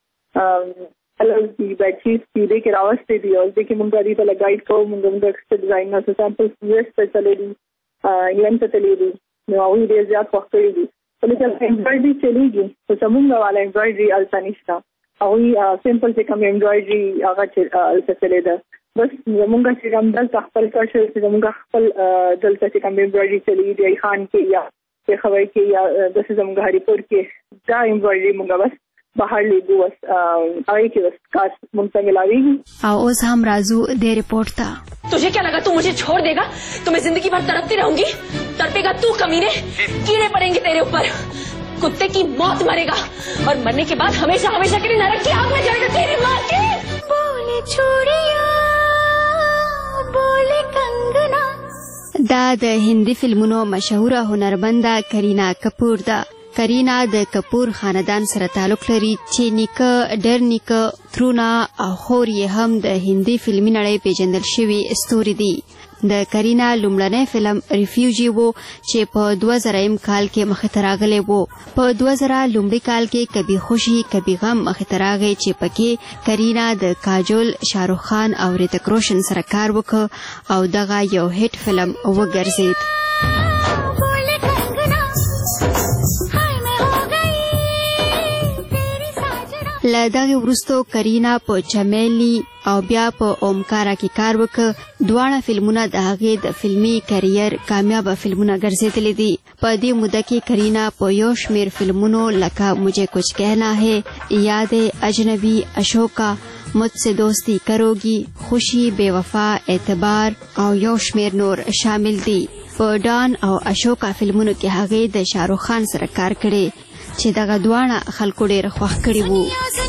کې الګ دی بیډ شیټ دې کې راوستي دي او دې کې موږ دې ته ګایډ کوو موږ ډیزاین نه سامپل یوس ته چلے دي انګلند ته چلے دي نو هغه دې زیات وخت لري دي ولې امبرايډري چلیږي چې موږ والا امبرايډري التنشتا او سمپل چې کوم امبرايډري هغه چې چلے ده بس موږ چې کوم دلته خپل کلچر چې موږ خپل دلته چې کوم امبرايډري چلی دی خان کې یا په خوي کې یا د زموږ هریپور کې دا امبرايډري موږ بس بهر لیدو بس هغه کې بس کاش مونږ ملاويږي او اوس هم راځو د ریپورت ته तुझे क्या लगा तू मुझे छोड़ देगा तो मैं जिंदगी भर तड़पती रहूंगी तड़पेगा तू कमीने कीड़े पड़ेंगे तेरे ऊपर कुत्ते की मौत मरेगा और मरने के बाद हमेशा हमेशा के लिए नरक की आग में जलेगा तेरी माँ की। बोले छोड़िया बोले कंगना। دا د هندي فلمونو مشهوره هنرمنده کرینا کپور ده. کرینا د کپور خاندان سره تعلق لري چې نیکه ډېر نیکه ترونه او خور یې هم د هندي فلمي نړۍ پیژندل شوي ستوري دي. د کرینا لومړنی فلم ریفیوجی وو چې په 2000 کال کې مخې ته راغلی وو. په 2000 لومړي کال کې کبھی خوشي کبھی غم مخې ته راغی چې پکې کرینا د کاجول، شاهرخ خان او ریتک روشن سره کار وکړ او دغه یو هیټ فلم وګرځید. له دغه وروسته کرینا په چمیلی او بیا په اومکارا کې کار وکړ. دواړه فلمونه د هغې د فلمي کرییر کامیابه فلمونه ګرځېدلي دي. په دې موده کې کرینا په یو شمېر فلمونو لکه مجھے کچھ کہنا ہے، یاد اجنبی، اشوکا، مجھ سے دوستی کروگی، خوشی، بے وفا، اعتبار او یو شمېر نور شامل دي. په ډان او اشوکا فلمونو کې هغې د شاهرخ خان سره کار کړی چې دغه دواړه خلکو ډېر خوښ کړي وو.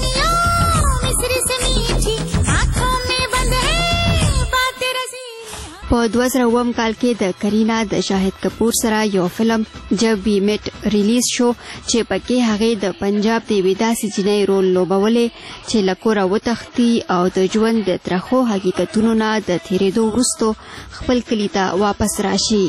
په 2009 کال کې د کرینا د شاهد کپور سره یو فلم جب وی میٹ ریلیز شو چې پکې هغې د پنجاب د یوې داسې جینۍ رول لوبولې چې له کوره وتښتي او د ژوند د ترخو حقیقتونو نه د تېرېدو وروسته خپل کلي ته واپس راشي.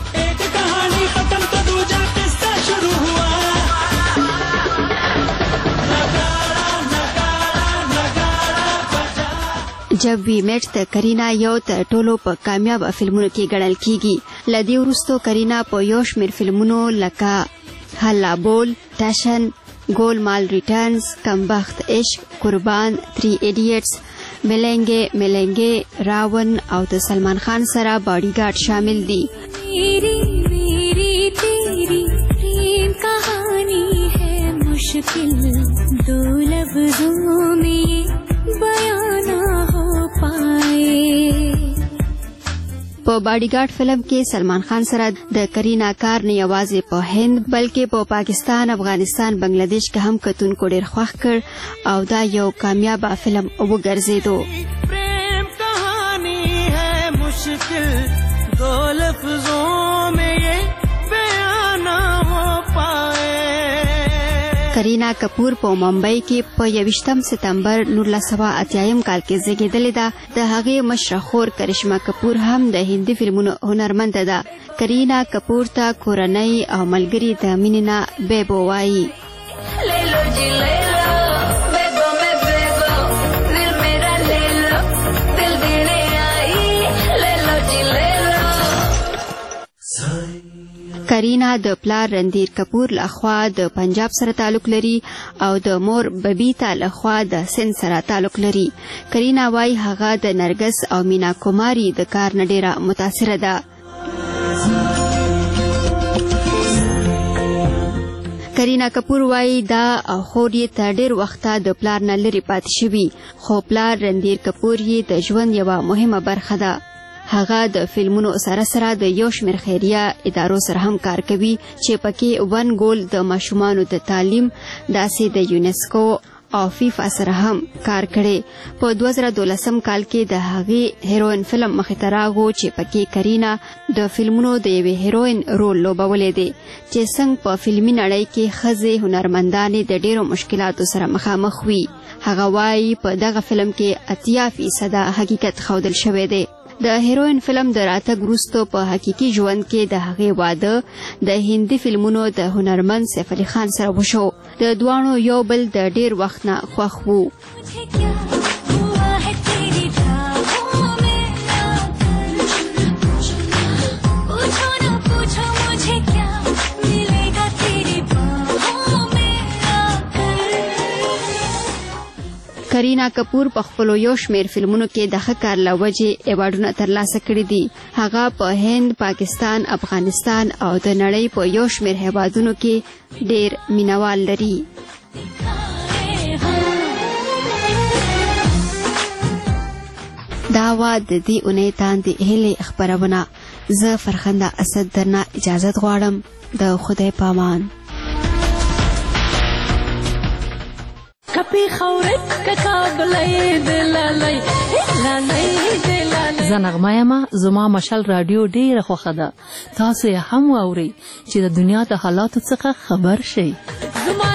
جب وی میٹ د کرینا یو تر ټولو په کامیابه فلمونو کې ګڼل کیږي. له دې وروسته کرینا په یو شمېر فلمونو لکه هلا بول، ټشن، ګولمال ریټرنز، کمبخت عشق، قربان، 3 ایډیټس، ملنګې ملنګې، راون او د سلمان خان سره باډی ګارد شامل دي. په باډی ګارد فلم کې سلمان خان سره د کرینا کار نه یوازې په هند بلکې په پاکستان، افغانستان، بنگلاديش کې هم کتونکو ډېر خوښ کړ او دا یو کامیابه فلم وګرځېدو. کرینا کپور په ممبئی کې په 21 سپتمبر 1980 کال کې زیږېدلې ده. د هغې مشره خور کرشما کپور هم د هندي فلمونو هنرمنده ده. کرینا کپور ته کورنۍ او ملګري د مینې نه بیبو وایي. کرینا د پلار رندیر کپور لخوا د پنجاب سره تعلق لري او د مور ببیتا لخوا د سند سره تعلق لري. کرینا وای هغه د نرګس او مینا کوماری د کار نه ډیره متاثره ده. کرینا کپور وای دا خور یې تر ډېر وخته د پلار نه لرې پاتې شوي، خو پلار رندیر کپور یې د ژوند یوه مهمه برخه ده. هغه د فلمونو سره سره د یو شمېر خیریه ادارو سره هم کار کوي چې پکې ون ګول د ماشومانو د تعلیم، داسې د یونیسکو او فیفا سره هم کار کړی. په 2012 کال کې د هغې هیروین فلم مخې ته راغو چې پکې کرینا د فلمونو د یوې هیروین رول لوبولی دی چې څنګه په فلمي نړۍ کې ښځې هنرمندانې د ډېرو مشکلاتو سره مخامخ وي. هغه وایي په دغه فلم کې 80% حقیقت ښودل شوی دی. د هیروین فلم د راتګ وروسته په حقیقي ژوند کې د هغې واده د هندي فلمونو د هنرمند سیف علي خان سره وشو. د دواړو یو بل د ډېر وخت نه خوښ وو. کرینا کپور په خپلو یو شمېر فلمونو کې د ښه کار له وجې ایوارډونه ترلاسه کړي دي. هغه په هند، پاکستان، افغانستان او د نړۍ په یو شمېر هیوادونو کې ډېر مینوال لري. دا وه د دې اونۍ تاندې هیلې خپرونه. زه فرخنده اسد درنه اجازت غواړم. د خدای پامان. پیښوري ککابلې دلالای لالای دلالای زنغمه یم زما مشال رادیو ډیره خوښه ده تاسو یې هم واورئ چې د دنیا د حالاتو څخه خبر شئ زما